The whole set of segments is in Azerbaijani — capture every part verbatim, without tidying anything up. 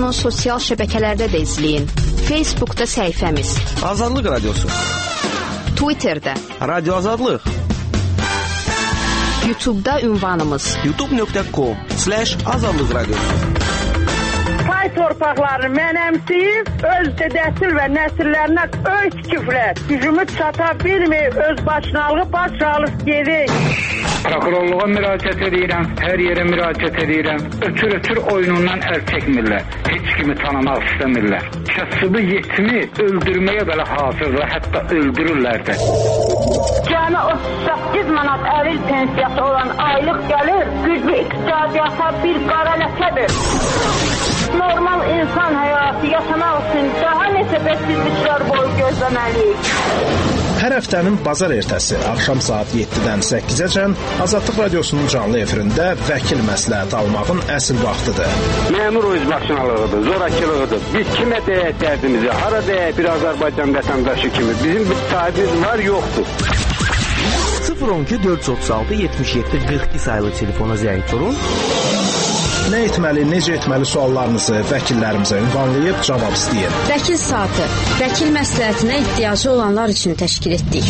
Radiosunu sosial şəbəkələrdə də izləyin. Facebookda səhifəmiz Azadlıq Radiosu, Twitterdə Radio Azadlıq, YouTube'da ünvanımız youtube nöqtə com slash azadlıq radiosu. Tay torpaqlarını mənəmsiyib, öz dədəsil və nəsillərinə öz kifrət, gücümüz çata bilməyib, öz başınalığı başsağlıq gedik. Prokurorluğa müraciət edirəm, hər yerə müraciət edirəm. Ötür-ötür oyunundan əl çəkmirlər, heç kimi tanımaq istəmirlər. Kəsbi yetimi öldürməyə belə hazırlar, hətta öldürürlər də. Cəmi otuz səkkiz manat əril pensiyası olan aylıq gəlir, güclü iqtisadiyyata bir qara ləkədir. Normal insan həyatı yaşamaq üçün daha neçə bəksizliklər boyu gözləməliyik. Hər həftənin bazar ertəsi axşam saat yeddidən səkkizəcən Azadlıq Radiosunun canlı efirində vəkil məsləhəti almağın əsl vaxtıdır. Məmur özbaşınalığıdır, zorakılığıdır. Biz kimə deyək dərdimizi, hara deyək bir Azərbaycan vətəndaşı kimi. Bizim bir sahibimiz var, yoxdur. sıfır on iki dörd yüz otuz altı yetmiş yeddi qırx iki sayılı telefona zəng vurun. Nə etməli, necə etməli suallarınızı vəkillərimizə ünvanlayıb cavab istəyin. Vəkil saatı, vəkil məsləhətinə ehtiyacı olanlar üçün təşkil etdik.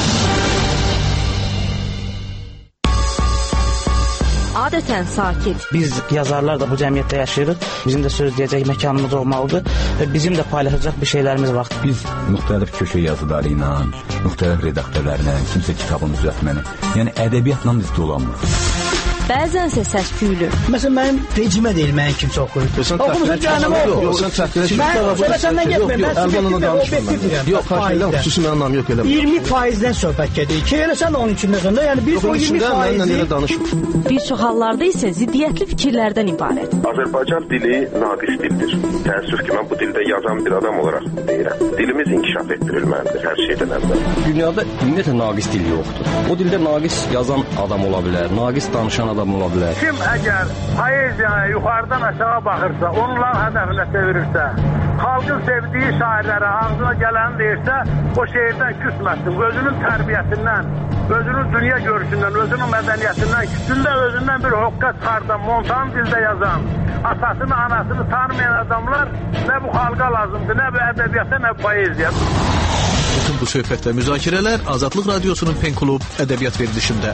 Adətən sakit. Biz yazarlar da bu cəmiyyətdə yaşayırıq. Bizim də söz deyəcək məkanımız olmalıdır və bizim də paylaşacaq bir şeylərimiz var. Biz müxtəlif köşə yazıları ilə, müxtəlif redaktörlərlə, kimsə kitabını düzəltməni, yəni ədəbiyyatla biz dolanmırıq. Bəzənsə səs-küylü. Məsələn, mənim rejimə deyil, mənim kimsə oxuyur. Oxumusun cəhənnəmə oxuyur. Yox, sən çəkdirə Mən sonra səndən getməyim. Mən subjektiv və obyektiv deyirəm. Yox, xahiş xüsusi mənim anlam yox elə. iyirmi faizdən söhbət gedir. Ki, elə sən onun içində sonra, yəni biz o iyirmi faizi... Bir çox hallarda isə ziddiyyətli fikirlərdən ibarət. Azərbaycan dili naqis dildir. Təəssüf ki, mən bu dildə yazan bir adam olaraq deyirəm. Dilimiz inkişaf etdirilməlidir hər şeydən əvvəl. Dünyada ümumiyyətlə naqis dil yoxdur. O dildə naqis yazan adam ola bilər, naqis danışan adam ola bilər. Kim əgər poeziyaya yuxarıdan aşağı baxırsa, onların hədəfinə çevirirsə, xalqın sevdiyi şairlərə ağzına gələni deyirsə, o şeirdən küsməsin. Özünün tərbiyəsindən, özünün dünya görüşündən, özünün mədəniyyətindən, küçündə özündən bir hoqqa çıxardan, montan dildə yazan, atasını, anasını tanımayan adamlar nə bu xalqa lazımdır, nə bu ədəbiyyata, nə bu poeziya. Bütün bu söhbət və müzakirələr Azadlıq Radiosunun Pen Klub ədəbiyyat verilişində.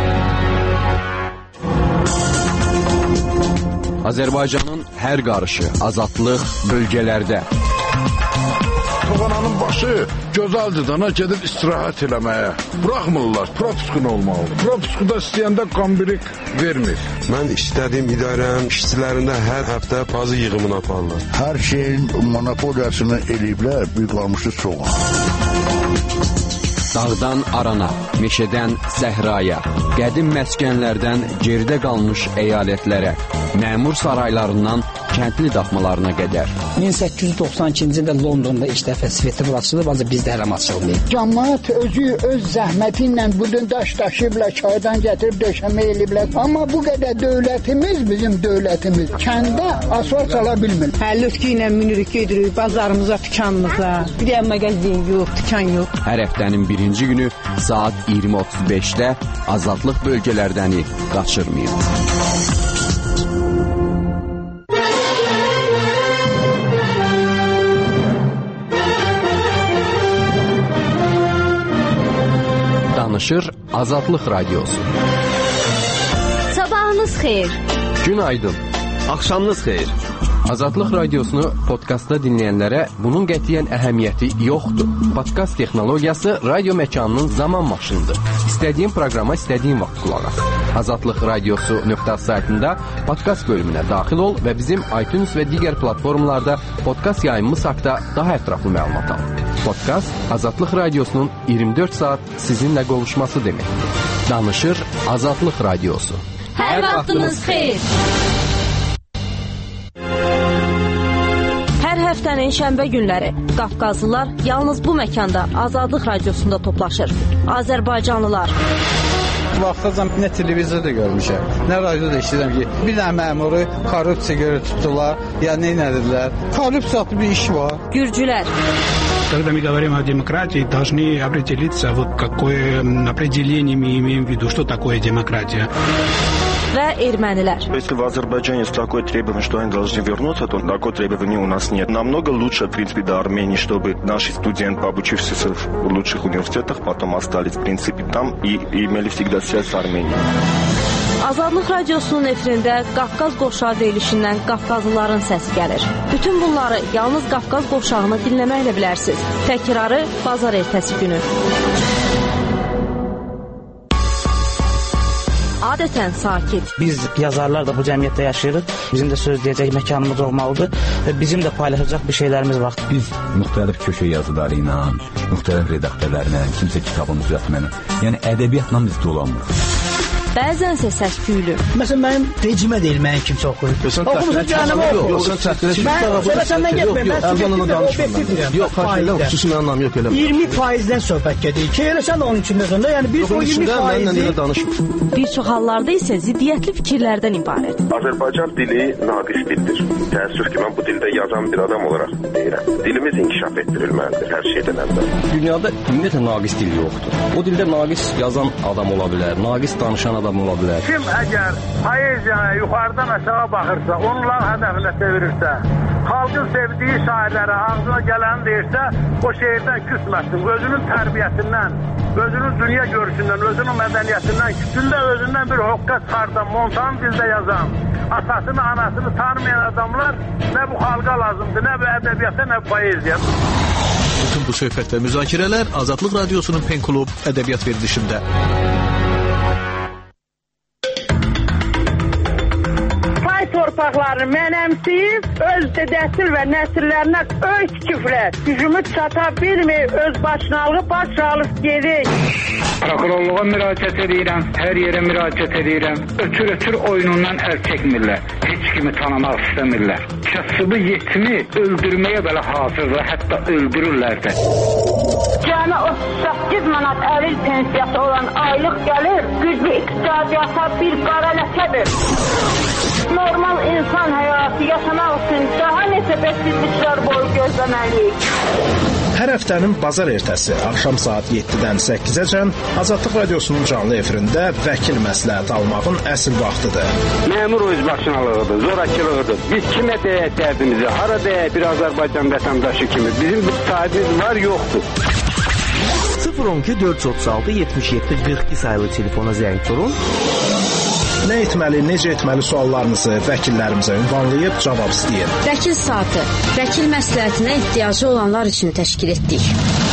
Azərbaycanın hər qarışı, azadlıq bölgələrdə. Toğananın başı gözəldir dana gedib istirahət eləməyə. Buraxmırlar, propiskun olmalıdır. Propiskuda istəyəndə qambirik vermir. Mən istədiyim idarəm işçilərində hər həftə pazı yığımını aparırlar. Hər şeyin monopoliyasını eləyiblər, bir qalmışı soğan. Dağdan arana, meşədən səhraya, qədim məskənlərdən geridə qalmış əyalətlərə, məmur saraylarından kəndli daxmalarına qədər. min səkkiz yüz doxsan ikinci ildə Londonda ilk dəfə festival açılıb, ancaq bizdə hələ açılmayıb. Cəmiyyət özü öz zəhməti ilə budun daş daşıyıblar, çaydan gətirib döşəmə eləyiblər. Amma bu qədər dövlətimiz, bizim dövlətimiz kəndə asfalt sala bilmir. Həllütkü ilə minirik gedirik bazarımıza, dükanımıza. Bir də mağazin yox, dükan yox. Hər həftənin birinci günü saat iyirmi otuz beşdə azadlıq bölgələrdəni qaçırmayın. Danışır Azadlıq Radiosu. Sabahınız xeyir. Günaydın. Axşamınız xeyir. Azadlıq Radiosunu podkastda dinləyənlərə bunun qətiyyən əhəmiyyəti yoxdur. Podkast texnologiyası radio məkanının zaman maşınıdır. İstədiyin proqrama istədiyin vaxt qulaq as. Azadlıq Radiosu nöqtə saytında podkast bölümünə daxil ol və bizim iTunes və digər platformalarda podkast yayımımız haqqında daha ətraflı məlumat al. Podkast Azadlıq Radiosunun iyirmi dörd saat sizinlə qovuşması deməkdir. Danışır Azadlıq Radiosu. Hər vaxtınız xeyir. Hər həftənin şənbə günləri Qafqazlılar yalnız bu məkanda Azadlıq Radiosunda toplaşır. Azərbaycanlılar. Vaxtacan nə televizorda görmüşəm, nə radioda eşidirəm ki, bir dənə məmuru korrupsiya görə tutdular, ya nə edədilər. Korrupsiyalı bir iş var. Gürcülər. Когда мы говорим о демократии, должны определиться, вот какое определение мы имеем в виду, что такое демократия. və ermənilər. Если в Азербайджане есть такое требование, что они должны вернуться, то такое требование у нас нет. Намного лучше, в принципе, до Армении, чтобы наши студенты, обучившиеся в лучших университетах, потом остались, в принципе, там и, и имели всегда связь с Арменией. Azadlıq Radiosunun efirində Qafqaz qovşağı verilişindən Qafqazlıların səsi gəlir. Bütün bunları yalnız Qafqaz qovşağını dinləməklə bilərsiniz. Təkrarı bazar ertəsi günü. Adətən sakit. Biz yazarlar da bu cəmiyyətdə yaşayırıq. Bizim də söz deyəcək məkanımız olmalıdır və bizim də paylaşacaq bir şeylərimiz var. Biz müxtəlif köşə yazıları ilə, müxtəlif redaktörlərlə, kimsə kitabın düzəltməni, yəni ədəbiyyatla biz dolanmırıq. Bəzənsə səs-küylü. Məsələn, mənim vecimə deyil, mənim kimsə oxuyur. Oxumusun cəhənnəmə oxuyur. Yox, sən çəkdirə Mən səbə səndən getməyim, mən subjektivlə danışmıram. Yox, xahiş xüsusi mənim anlam yox eləmə. iyirmi faizdən söhbət gedir ki, elə sən də onun içində sonda, yəni bir o iyirmi faizi. Bir çox hallarda isə ziddiyyətli fikirlərdən ibarət. Azərbaycan dili naqis dildir. Təəssüf ki, mən bu dildə yazan bir adam olaraq deyirəm. Dilimiz inkişaf etdirilməlidir hər şeydən əvvəl. Dünyada ümumiyyətlə naqis dil yoxdur. O dildə naqis yazan adam ola bilər, naqis danışan adam ola bilər. Kim əgər poeziyaya yuxarıdan aşağı baxırsa, onlar hədəfinə çevirirsə, xalqın sevdiyi şairlərə ağzına gələni deyirsə, o şeirdən küsməsin. Özünün tərbiyəsindən, özünün dünya görüşündən, özünün mədəniyyətindən, küçündə özündən bir hoqqa çıxardan, montan dildə yazan, atasını, anasını tanımayan adamlar nə bu xalqa lazımdır, nə bu ədəbiyyata, nə bu poeziya. Bütün bu söhbət və müzakirələr Azadlıq Radiosunun Pen Klub ədəbiyyat verilişində. Torpaqlarını mənəmsiyib, öz dədəsil və nəsillərinə öyt küfrət, gücümü çata bilmir, öz başınalığı baş alıb gedir. Prokurorluğa müraciət edirəm, hər yerə müraciət edirəm. Ötür-ötür oyunundan əl çəkmirlər, heç kimi tanımaq istəmirlər. Kasıbı yetimi öldürməyə belə hazırlar, hətta öldürürlər də. Cəmi otuz səkkiz manat əlil pensiyası olan aylıq gəlir, güclü iqtisadiyyata bir qara ləkədir. Normal insan həyatı yaşamaq üçün daha neçə bəsizliklər boyu gözləməliyik. Hər həftənin bazar ertəsi axşam saat yeddidən səkkizəcən Azadlıq Radiosunun canlı efirində vəkil məsləhət almağın əsl vaxtıdır. Məmur özbaşınalığıdır, zorakılığıdır. Biz kimə deyək dərdimizi, hara deyək bir Azərbaycan vətəndaşı kimi. Bizim bir sahibimiz var, yoxdur. sıfır on iki dörd yüz otuz altı yetmiş yeddi qırx iki sayılı telefona zəng vurun. Nə etməli, necə etməli suallarınızı vəkillərimizə ünvanlayıb cavab istəyin. Vəkil saatı, vəkil məsləhətinə ehtiyacı olanlar üçün təşkil etdik.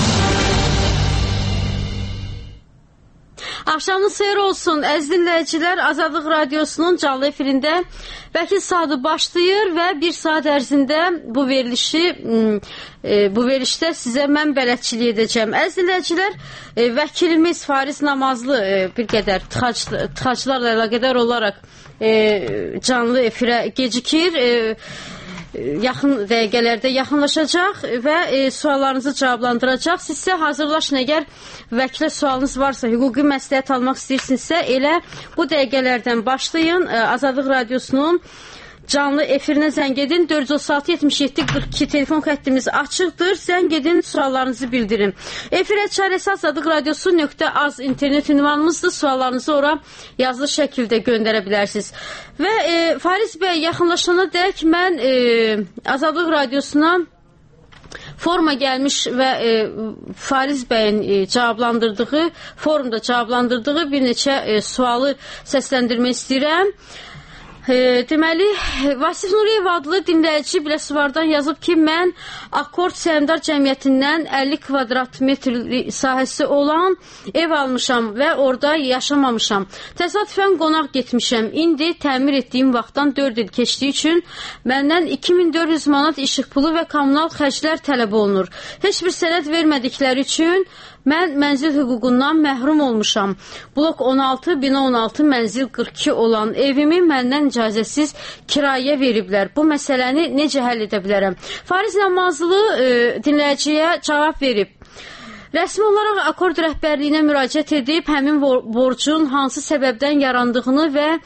Axşamınız xeyir olsun, əziz dinləyicilər. Azadlıq Radiosunun canlı efirində vəkil saatı başlayır və bir saat ərzində bu verilişi bu verilişdə sizə mən bələdçilik edəcəm. Əziz dinləyicilər, vəkilimiz Fariz Namazlı bir qədər tıxac, tıxaclarla əlaqədar olaraq canlı efirə gecikir. Yaxın dəqiqələrdə yaxınlaşacaq və e, suallarınızı cavablandıracaq. Siz isə hazırlaşın, əgər vəkilə sualınız varsa, hüquqi məsləhət almaq istəyirsinizsə, elə bu dəqiqələrdən başlayın. E, Azadlıq Radiosunun canlı efirinə zəng edin. dörd yüz otuz altı yetmiş yeddi qırx iki telefon xəttimiz açıqdır. Zəng edin, suallarınızı bildirin. Efirə çarəsi azadlıq radiosu nöqtə az internet ünvanımızdır. Suallarınızı ora yazılı şəkildə göndərə bilərsiniz. Və e, Fariz bəy, yaxınlaşana dək mən e, Azadlıq Radiosuna forma gəlmiş və e, Fariz bəyin e, cavablandırdığı, forumda cavablandırdığı bir neçə e, sualı səsləndirmək istəyirəm. E, deməli, Vasif Nuriyev adlı dinləyici Biləsuvardan yazıb ki, mən Akord Səhmdar Cəmiyyətindən əlli kvadrat metr sahəsi olan ev almışam və orada yaşamamışam. Təsadüfən qonaq getmişəm. İndi təmir etdiyim vaxtdan dörd il keçdiyi üçün məndən iki min dörd yüz manat işıq pulu və kommunal xərclər tələb olunur. Heç bir sənəd vermədikləri üçün mən mənzil hüququndan məhrum olmuşam. Blok on altı, bina on altı, mənzil qırx iki olan evimi məndən icazəsiz kirayə veriblər. Bu məsələni necə həll edə bilərəm? Fariz Namazlı e, dinləyiciyə cavab verib. Rəsmi olaraq Akord rəhbərliyinə müraciət edib, həmin borcun hansı səbəbdən yarandığını və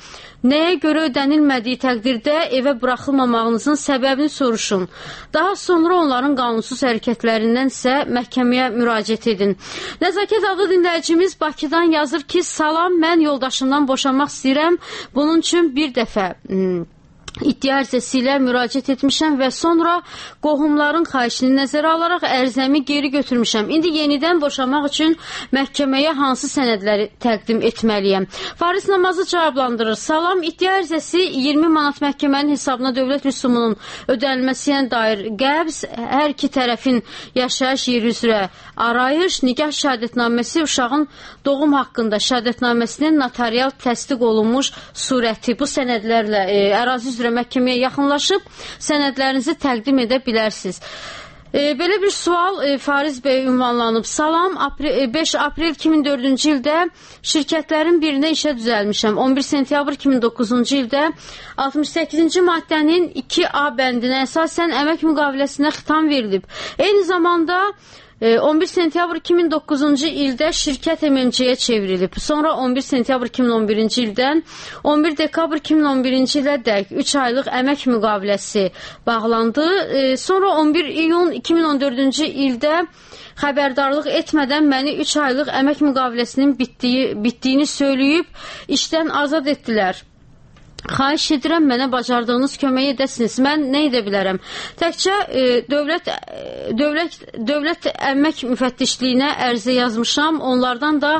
Nəyə görə ödənilmədiyi təqdirdə evə buraxılmamağınızın səbəbini soruşun. Daha sonra onların qanunsuz hərəkətlərindən isə məhkəməyə müraciət edin. Nəzakət adlı dinləyicimiz Bakıdan yazır ki, salam, mən yoldaşımdan boşanmaq istəyirəm. Bunun üçün bir dəfə iddia ərizəsi ilə müraciət etmişəm və sonra qohumların xahişini nəzərə alaraq ərizəmi geri götürmüşəm. İndi yenidən boşanmaq üçün məhkəməyə hansı sənədləri təqdim etməliyəm? Fariz Namazı cavablandırır. Salam, iddia ərizəsi iyirmi manat məhkəmənin hesabına dövlət rüsumunun ödənilməsinə dair qəbz, hər iki tərəfin yaşayış yeri üzrə arayış, nikah şəhadətnaməsi, uşağın doğum haqqında şəhadətnaməsinin notarial təsdiq olunmuş surəti. Bu sənədlərlə e, ərazi üzrə məhkəməyə yaxınlaşıb sənədlərinizi təqdim edə bilərsiniz. E, belə bir sual e, Fariz bəy ünvanlanıb. Salam, aprel, beş aprel iki min dördüncü ildə şirkətlərin birində işə düzəlmişəm. on bir sentyabr iki min doqquzuncu ildə altmış səkkizinci maddənin iki A bəndinə əsasən əmək müqaviləsinə xitam verilib. Eyni zamanda on bir sentyabr iki min doqquzuncu ildə şirkət M M C-yə çevrilib. Sonra on bir sentyabr iki min on birinci ildən on bir dekabr iki min on birinci ilə dək üç aylıq əmək müqaviləsi bağlandı. Sonra on bir iyun iki min on dördüncü ildə xəbərdarlıq etmədən məni üç aylıq əmək müqaviləsinin bitdiyi, bitdiyini söyləyib işdən azad etdilər. Xahiş edirəm, mənə bacardığınız kömək edəsiniz. Mən nə edə bilərəm? Təkcə e, dövlət, dövlət, dövlət əmək müfəttişliyinə ərizə yazmışam. Onlardan da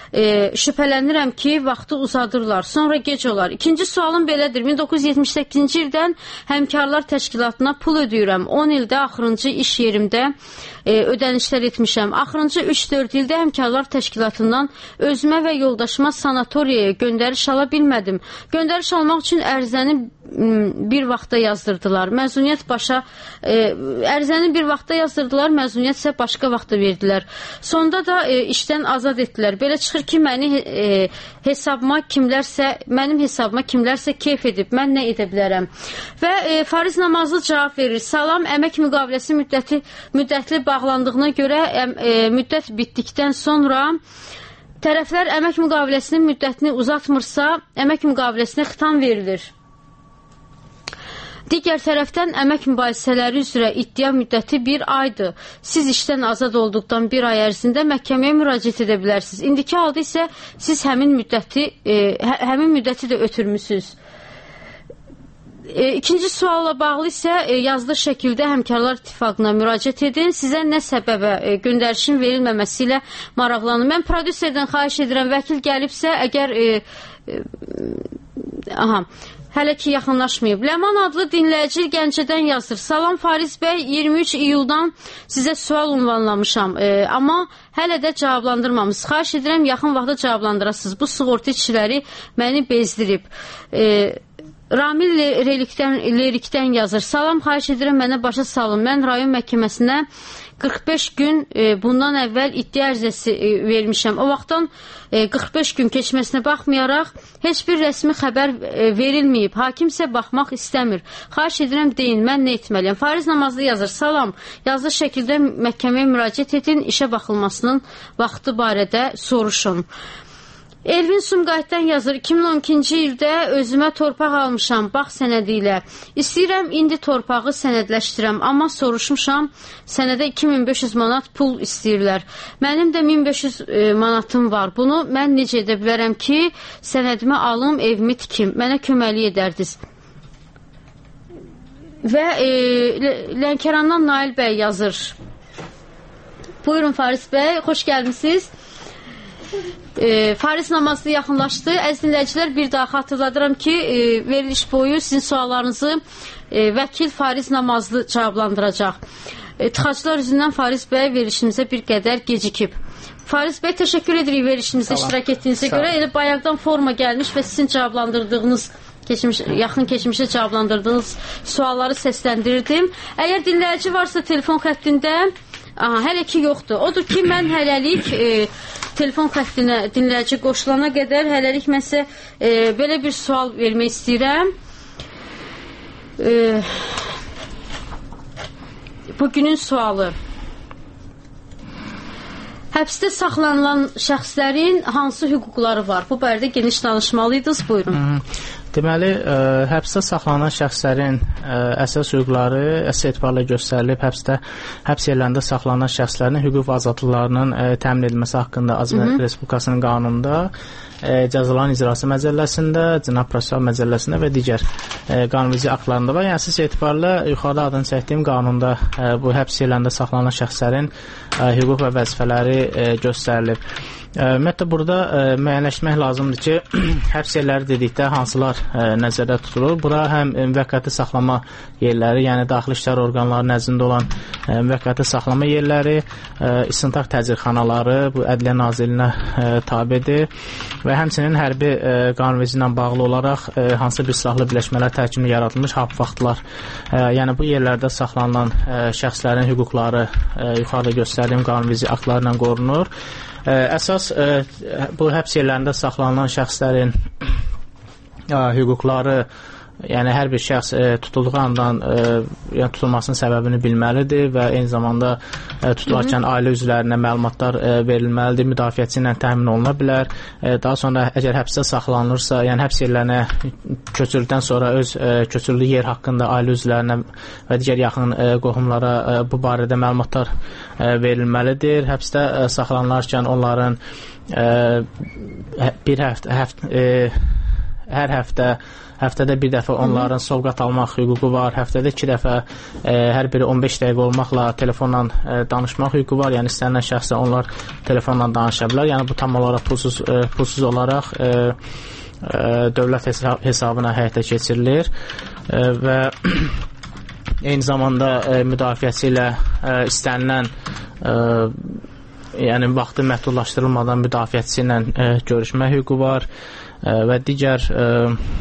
e, şübhələnirəm ki, vaxtı uzadırlar. Sonra gec olar. İkinci sualım belədir. min doqquz yüz yetmiş səkkizinci ildən Həmkarlar Təşkilatına pul ödəyirəm. on ildə axırıncı iş yerimdə e, ödənişlər etmişəm. Axırıncı üç dörd ildə Həmkarlar Təşkilatından özümə və yoldaşıma sanatoriyaya göndəriş ala bilmədim. Göndəriş almaq üçün ərizəni bir vaxtda yazdırdılar. Məzuniyyət başa e, ərizəni bir vaxtda yazdırdılar, məzuniyyət isə başqa vaxtda verdilər. Sonda da e, işdən azad etdilər. Belə çıxır ki, məni e, hesabıma kimlərsə, mənim hesabıma kimlərsə keyf edib. Mən nə edə bilərəm? Və e, Fariz Namazlı cavab verir. Salam, əmək müqaviləsi müddəti müddətli bağlandığına görə e, müddət bitdikdən sonra tərəflər əmək müqaviləsinin müddətini uzatmırsa, əmək müqaviləsinə xitam verilir. Digər tərəfdən əmək mübahisələri üzrə iddia müddəti bir aydır. Siz işdən azad olduqdan bir ay ərzində məhkəməyə müraciət edə bilərsiniz. İndiki halda isə siz həmin müddəti, e, hə, həmin müddəti də ötürmüsünüz. E, ikinci sualla bağlı isə e, yazılı şəkildə Həmkarlar İttifaqına müraciət edin. Sizə nə səbəbə e, göndərişin verilməməsi ilə maraqlanın. Mən prodüserdən xahiş edirəm, vəkil gəlibsə, əgər e, e, aha, hələ ki yaxınlaşmayıb. Ləman adlı dinləyici Gəncədən yazır. Salam Fariz bəy, iyirmi üç iyuldan sizə sual ünvanlamışam. E, amma hələ də cavablandırmamız. Xahiş edirəm, yaxın vaxtda cavablandırasınız. Bu sığorta işçiləri məni bezdirib. E, Ramil Lerikdən, Lerikdən yazır. Salam, xahiş edirəm, mənə başa salın. Mən rayon məhkəməsinə qırx beş gün e, bundan əvvəl iddia ərizəsi e, vermişəm. O vaxtdan e, qırx beş gün keçməsinə baxmayaraq heç bir rəsmi xəbər e, verilməyib. Hakim isə baxmaq istəmir. Xahiş edirəm, deyin, mən nə etməliyəm? Fariz Namazlı yazır. Salam, yazılı şəkildə məhkəməyə müraciət edin, işə baxılmasının vaxtı barədə soruşun. Elvin Sumqayıtdan yazır. iki min on ikinci ildə özümə torpaq almışam bax sənədi ilə. İstəyirəm indi torpağı sənədləşdirəm, amma soruşmuşam, sənədə iki min beş yüz manat pul istəyirlər. Mənim də min beş yüz e, manatım var. Bunu mən necə edə bilərəm ki, sənədimi alım, evimi tikim. Mənə köməklik edərdiniz. Və e, Lənkərandan Nail bəy yazır. Buyurun Fariz bəy, xoş gəlmişsiniz. E, Fariz Namazlı yaxınlaşdı. Əziz dinləyicilər, bir daha xatırladıram ki, e, veriliş boyu sizin suallarınızı e, vəkil Fariz Namazlı cavablandıracaq. E, tıxaclar üzündən Fariz bəy verilişimizə bir qədər gecikib. Fariz bəy, təşəkkür edirik verilişimizdə iştirak etdiyinizə görə. Elə bayaqdan forma gəlmiş və sizin cavablandırdığınız Keçmiş, yaxın keçmişdə cavablandırdığınız sualları səsləndirdim. Əgər dinləyici varsa telefon xəttində, aha, hələ ki yoxdur. Odur ki, mən hələlik e, telefon xəttinə dinləyici qoşulana qədər hələlik mənsə e, belə bir sual vermək istəyirəm. E, bugünün sualı. Həbsdə saxlanılan şəxslərin hansı hüquqları var? Bu barədə geniş danışmalıydınız. Buyurun. Hı -hı. Deməli, ə, həbsdə saxlanan şəxslərin ə, əsas hüquqları əsas etibarla göstərilib. Həbsdə, həbs yerlərində saxlanan şəxslərin hüquq və azadlıqlarının ə, təmin edilməsi haqqında Azərbaycan Respublikasının qanununda, ə, cəzaların icrası məcəlləsində, cinayət prosessual məcəlləsində və digər ə, qanunverici aktlarında var. Yəni əsas etibarla yuxarıda adını çəkdiyim qanunda ə, bu həbs yerlərində saxlanan şəxslərin ə, hüquq və vəzifələri ə, göstərilib. Ümumiyyətlə, burada ə, müəyyənləşmək lazımdır ki, həbs yerləri dedikdə hansılar ə, nəzərdə tutulur. Bura həm müvəqqəti saxlama yerləri, yəni daxili işlər orqanları nəzdində olan ə, müvəqqəti saxlama yerləri, ə, istintaq təcridxanaları, bu Ədliyyə Nazirliyinə ə, tabedir və həmçinin hərbi ə, qanunverici ilə bağlı olaraq ə, hansı bir silahlı birləşmələr tərkibində yaradılmış hap vaxtlar. Ə, yəni bu yerlərdə saxlanılan ə, şəxslərin hüquqları ə, yuxarıda göstərdiyim qanunverici aktlarla qorunur. Əsas bu həbs yerlərində saxlanılan şəxslərin hüquqları, yəni hər bir şəxs e, tutulduğu andan e, yəni tutulmasının səbəbini bilməlidir və eyni zamanda e, tutularkən ailə üzvlərinə məlumatlar e, verilməlidir, müdafiəçi ilə təmin oluna bilər. E, daha sonra əgər həbsdə saxlanılırsa, yəni həbs yerlərinə köçürüldükdən sonra öz e, köçürüldüyü yer haqqında ailə üzvlərinə və digər yaxın e, qohumlara e, bu barədə məlumatlar e, verilməlidir. Həbsdə e, saxlanılarkən onların e, bir həftə, həftə e, hər həftə həftədə bir dəfə onların sovqat almaq hüququ var. Həftədə iki dəfə e, hər biri on beş dəqiqə olmaqla telefonla e, danışmaq hüququ var. Yəni istənilən şəxslə onlar telefonla danışa bilər. Yəni bu tam olaraq pulsuz, e, pulsuz olaraq e, e, dövlət hesabına həyata keçirilir e, və eyni zamanda e, müdafiəçi ilə e, istənilən e, yəni vaxtı məhdudlaşdırılmadan müdafiəçi ilə e, görüşmə hüququ var e, və digər e,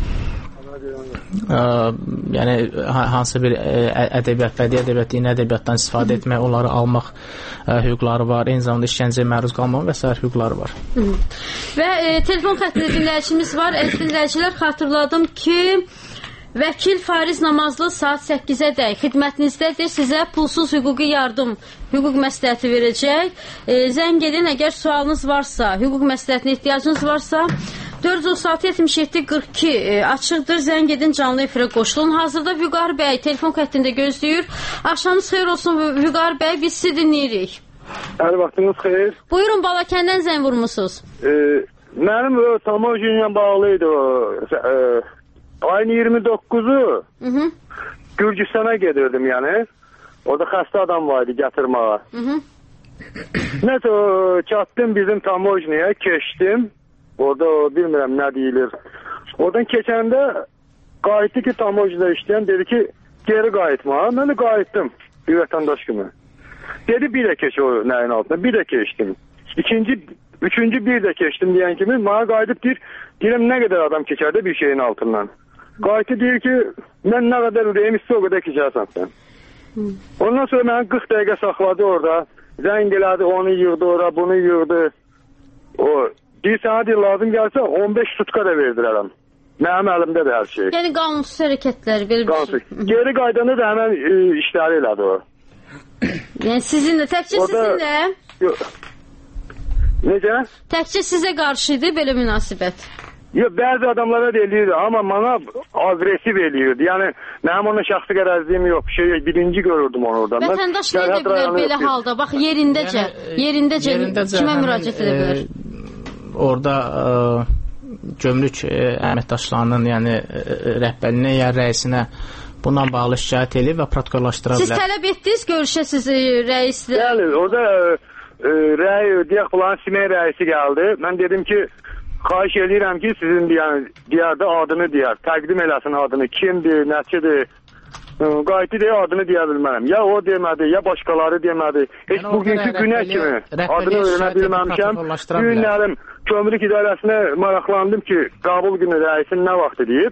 Ə, yəni hansı bir ədəbiyyat, bədii ədəbiyyat, dini ədəbiyyatdan istifadə etmək, onları almaq ə, hüquqları var. Eyni zamanda işgəncəyə məruz qalmaq və sair hüquqları var. Hı. Və e, telefon xəttində dinləyicimiz var. Əziz dinləyicilər, xatırladım ki, vəkil Fariz Namazlı saat səkkizə dək xidmətinizdədir. Sizə pulsuz hüquqi yardım, hüquq məsləhəti verəcək. E, zəng edin, əgər sualınız varsa, hüquq məsləhətinə ehtiyacınız varsa, dörd yüz otuz altı yetmiş yeddi qırx iki e, açıqdır. Zəng edin, canlı efirə qoşulun. Hazırda Vüqar bəy telefon xəttində gözləyir. Axşamınız xeyir olsun Vüqar bəy, biz sizi dinləyirik. Hər vaxtınız xeyir. Buyurun, Balakəndən zəng vurmusunuz. E, mənim o Tamojin ilə bağlıydı o. E, ayın iyirmi doqquzu Hı -hı. Gürcüstana gedirdim yəni. Orada xəstə adam var idi gətirməyə. Hı -hı. Nəysə çatdım bizim Tamojinə, keçdim. Orada bilmirəm nə deyilir. Oradan keçəndə qayıtdı ki, Tamojinə işləyən dedi ki, geri qayıtma. Mən də qayıtdım bir vətəndaş kimi. Dedi bir də keç o nəyin altına, bir də keçdim. İkinci, üçüncü bir də keçdim deyən kimi, mənə qayıdıb deyir, deyirəm nə qədər adam keçərdə bir şeyin altından. Qayıtdı deyir ki, mən nə qədər ürəyim istə o qədər keçərsən sən. Ondan sonra mənə qırx dəqiqə saxladı orada. Zəng elədi, onu yığdı ora, bunu yığdı. O bir sənə deyil, lazım gəlsə on beş sutka da verdirərəm. Mənim əlimdədir hər şey. Yəni qanunsuz hərəkətlər, belə bir şey. Geri qaydanda da həmən e, işləri elədi o. Yəni sizinlə, təkcə Orada... sizinlə? Yox. Necə? Təkcə sizə qarşıydı belə münasibət. Yox, bəzi adamlara da eləyirdi, amma mənə agresiv eləyirdi. Yəni, mənim ona şəxsi qərəzliyim yox, şey, birinci görürdüm onu orada. Vətəndaş nə edə bilər belə halda? Bax, yerindəcə, yəni, yerindəcə, yerindəcə kimə müraciət edə bilər? E, orada ə, gömrük ə, əməkdaşlarının, yəni ə, rəhbərinə, ya rəisinə bundan bağlı şikayət edib və protokollaşdıra bilər. Siz tələb etdiniz görüşəsiz rəislə? Bəli, orada ə, rəy, deyək, bulanın Simey rəisi gəldi. Mən dedim ki, xahiş edirəm ki, sizin yəni, deyərdə adını deyər, təqdim eləsin adını, kimdir, nəçidir, qayıtı deyə adını deyə bilmərəm. Ya o demədi, ya başqaları demədi. Heç yəni, bugünkü günə kimi adını öyrənə bilməmişəm. Günlərim kömürlük idarəsinə maraqlandım ki, qabul günü rəisin nə vaxtı deyib.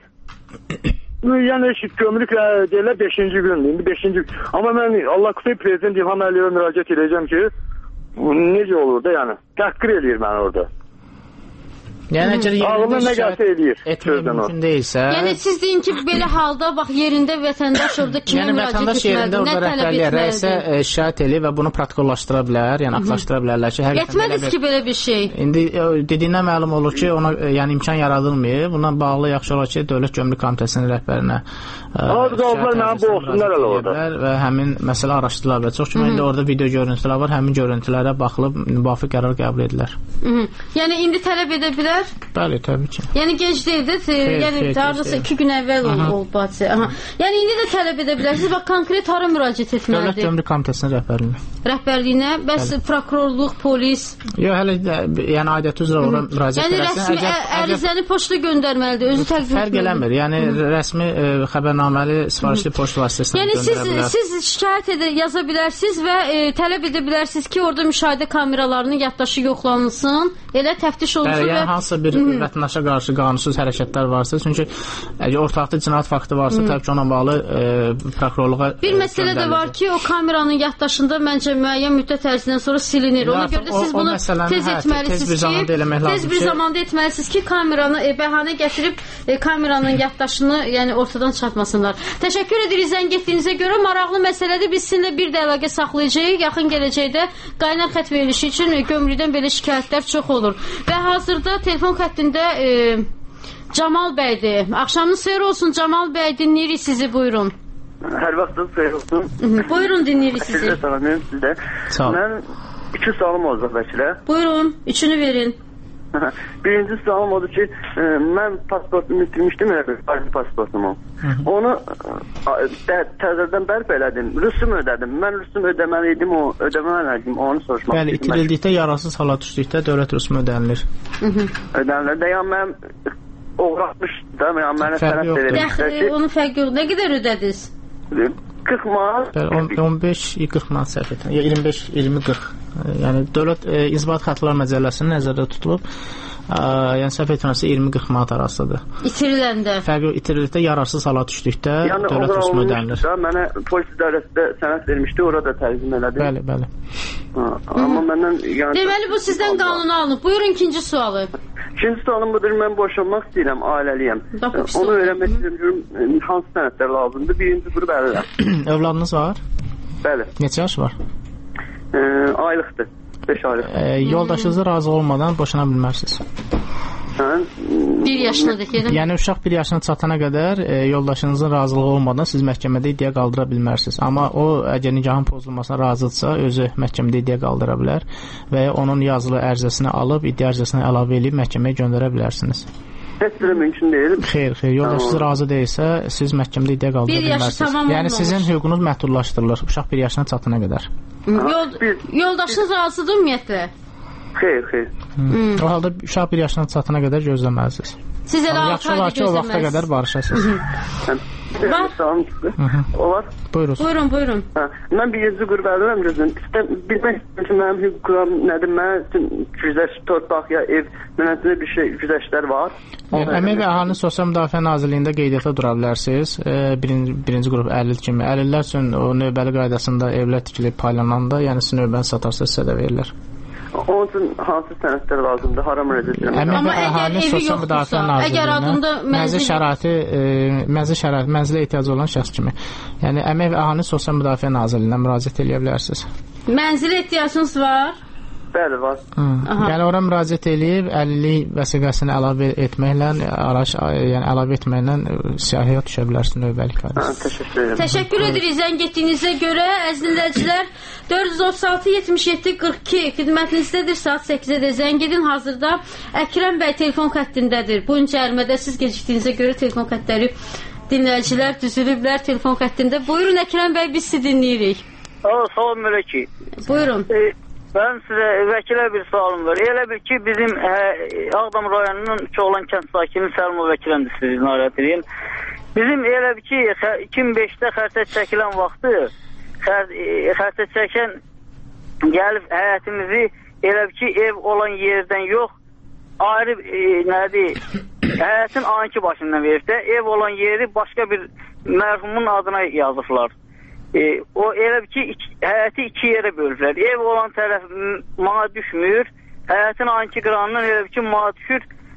Yəni kömürlük deyirlər beşinci gündür. İndi beşinci gün. Amma mən Allah qısa prezident İlham Əliyevə müraciət edəcəm ki, necə olur da yəni. Təhqir eləyir məni orada. Yəni ağlına nə gəlsə eləyir. Etmək mümkün deyilsə. Yəni siz deyin ki, belə halda bax yerində vətəndaş orada kimə yəni, müraciət etməlidir, nə tələb etməlidir? Şikayət eləyir və bunu protokollaşdıra bilər, yəni aklaşdıra bilərlər ki, hər etmədiniz ki, belə bir şey. İndi dediyindən məlum olur ki, ona yəni imkan yaradılmır. Bundan bağlı yaxşı olar ki, Dövlət Gömrük Komitəsinin rəhbərinə az qaldılar mənim bu olsunlar elə orada. Və həmin məsələ araşdırıla bilər. Çox kimi indi orada video görüntülər var, həmin görüntülərə baxılıb müvafiq qərar qəbul edilər. Yəni indi tələb edə bilər? Bəli, təbii ki. Yəni gec deyildi, yəni hardasa iki gün əvvəl olub hadisə. Yəni indi də tələb edə bilərsiniz. Bax konkret hara müraciət etməlidir? Dövlət Gömrük Komitəsinin rəhbərliyinə. Rəhbərliyinə, bəs prokurorluq, polis? Yox, hələ yəni aidiyyəti üzrə ora müraciət edərsən. Yəni rəsmi ərizəni poçta göndərməlidir, özü təqdim etməlidir. Fərq eləmir. Yəni rəsmi xəbərnaməli sifarişli poçt vasitəsilə göndərə bilər. Yəni siz şikayət edə yaza bilərsiniz və tələb edə bilərsiniz ki, orada müşahidə kameralarının yaddaşı yoxlanılsın, elə təftiş olunsun. Yəni hansısa bir vətəndaşa qarşı qanunsuz hərəkətlər varsa, çünki əgər ortaqda cinayət faktı varsa, təbii ki, ona bağlı prokurorluğa bir məsələ də var ki, o kameranın yaddaşında məncə müəyyən müddət ərzindən sonra silinir. Ona görə də siz bunu tez etməlisiniz ki, tez bir zamanda etməlisiniz ki, kameranı bəhanə gətirib kameranın yaddaşını yəni ortadan çıxartmasınlar. Təşəkkür edirik zəng etdiyinizə görə. Maraqlı məsələdir. Biz sizinlə bir də əlaqə saxlayacağıq. Yaxın gələcəkdə qaynar xətt verilişi üçün gömrükdən belə şikayətlər çox olur. Və hazırda telefon xəttində e, Camal bəydir. Axşamınız xeyir olsun Camal bəy, dinləyirik sizi, buyurun. Hər vaxtınız xeyir olsun. Buyurun, dinləyirik sizi. Təşəkkür salamlayım sizdə. Mən iki sualım olacaq vəkilə. Buyurun, üçünü verin. Birinci sualım odur ki, e, mən pasportumu itirmişdim, ayrı pasportumu. Onu e, təzədən bərp elədim, rüsum ödədim. Mən rüsum ödəməliydim, o ödəməliydim, onu soruşmaq Bəli, itirildikdə, yararsız hala düşdükdə dövlət rüsumu ödənilir. Ödənilir də, yəni mən uğraşmış da, yəni mənə tərəf verilmişdir. Onun fərqi yox, nə qədər ödədiniz? qırx manat. on beş qırx manat səhv edirəm. iyirmi beş iyirmi qırx. Yəni dövlət e, İnzibat Xəttlər Məcəlləsinin nəzərdə tutulub. E, yəni səhv etmirəmsə iyirmi qırx manat arasıdır. İtiriləndə. Fərqi itirildikdə, yararsız hala düşdükdə yəni, dövlət rüsumu ödənilir. Mənə polis idarəsində sənəd vermişdi, orada təqdim elədim. Bəli, bəli. Ha, amma məndən yəni deməli bu sizdən qanuna alınıb. Buyurun ikinci sualı. İkinci sualım budur, mən boşanmaq istəyirəm, ailəliyəm. Onu öyrənmək istəyirəm, hansı sənədlər lazımdır? Birinci qrup əlillər. Övladınız var? Bəli. Neçə yaş var? E, aylıqdır. beş aylıq. E, yoldaşınızla razı olmadan boşana bilmərsiniz. Bir yaşındadır ki. Yəni uşaq bir yaşına çatana qədər e, yoldaşınızın razılığı olmadan siz məhkəmədə iddia qaldıra bilmərsiniz. Amma o əgər nikahın pozulmasına razıdırsa, özü məhkəmədə iddia qaldıra bilər və ya onun yazılı ərizəsini alıb iddia ərizəsinə əlavə edib məhkəməyə göndərə bilərsiniz. Heç bir mümkün deyil. Xeyr, xeyr. Yoldaşınız razı deyilsə, siz məhkəmədə iddia qaldıra bilmərsiniz. Yəni sizin hüququnuz məhdudlaşdırılır uşaq bir yaşına çatana qədər. Yol, yoldaşınız razıdır ümumiyyətlə? Xeyr, xeyr. Hmm. O halda uşaq bir yaşına çatana qədər gözləməlisiniz. Siz elə altı ayda gözləməlisiniz. O vaxta qədər barışasınız. Var. Olar. Buyurun. Buyurun, buyurun. Hə, mən birinci qrup əliləm gözüm. Bilmək istəyirəm ki, mənim hüququm nədir? Mən üçün güzəş, torpaq ya ev, mənəsinə bir şey, güzəşlər var. Əmək və Əhalinin Sosial Müdafiə Nazirliyində qeydiyyata dura bilərsiniz. Birinci, birinci qrup əlil kimi. Əlillər üçün o növbəli qaydasında evlər tikilib paylananda, yəni sizin növbəni satarsa sizə də verirlər. Onun üçün hansı sənədlər lazımdır? Hara müraciət edirəm? Əmək və Əhalinin Sosial Müdafiə Nazirliyinə mənzil şəraiti, mənzil şəraiti, mənzilə ehtiyacı olan şəxs kimi. Yəni Əmək və Əhalinin Sosial Müdafiə Nazirliyinə müraciət edə bilərsiniz. Mənzilə ehtiyacınız var? Bəli, var. Yəni ora müraciət edib əlillik vəsiqəsini əlavə etməklə, araş, yəni əlavə etməklə siyahıya düşə bilərsiniz növbəlik qaydasında. Təşəkkür edirəm. Təşəkkür edirik zəng etdiyinizə görə. Əziz dinləyicilər, dörd yüz otuz altı yetmiş yeddi qırx iki xidmətinizdədir. Saat səkkizə də zəng edin. Hazırda Əkrəm bəy telefon xəttindədir. Bu gün cərimədə siz gecikdiyinizə görə telefon xəttləri dinləyicilər düzülüblər telefon xəttində. Buyurun Əkrəm bəy, biz sizi dinləyirik. Salam mələkə. Buyurun. Mən sizə vəkilə bir sualım var. Elə bil ki, bizim hə, Ağdam rayonunun Çoğlan kənd sakini Səlma vəkiləmdir, sizi narahat edeyim. Bizim elə bil ki, iki min beşdə xərtət çəkilən vaxtı xər, xərtət çəkən gəlib həyətimizi elə bil ki, ev olan yerdən yox, ayrı e, nədir, həyətin anki başından verib də, ev olan yeri başqa bir mərhumun adına yazıblar. E, o elə ki, iki, həyəti iki yerə bölürlər. Ev olan tərəf mana düşmür, həyətin anki qıranından elə ki, mana düşür,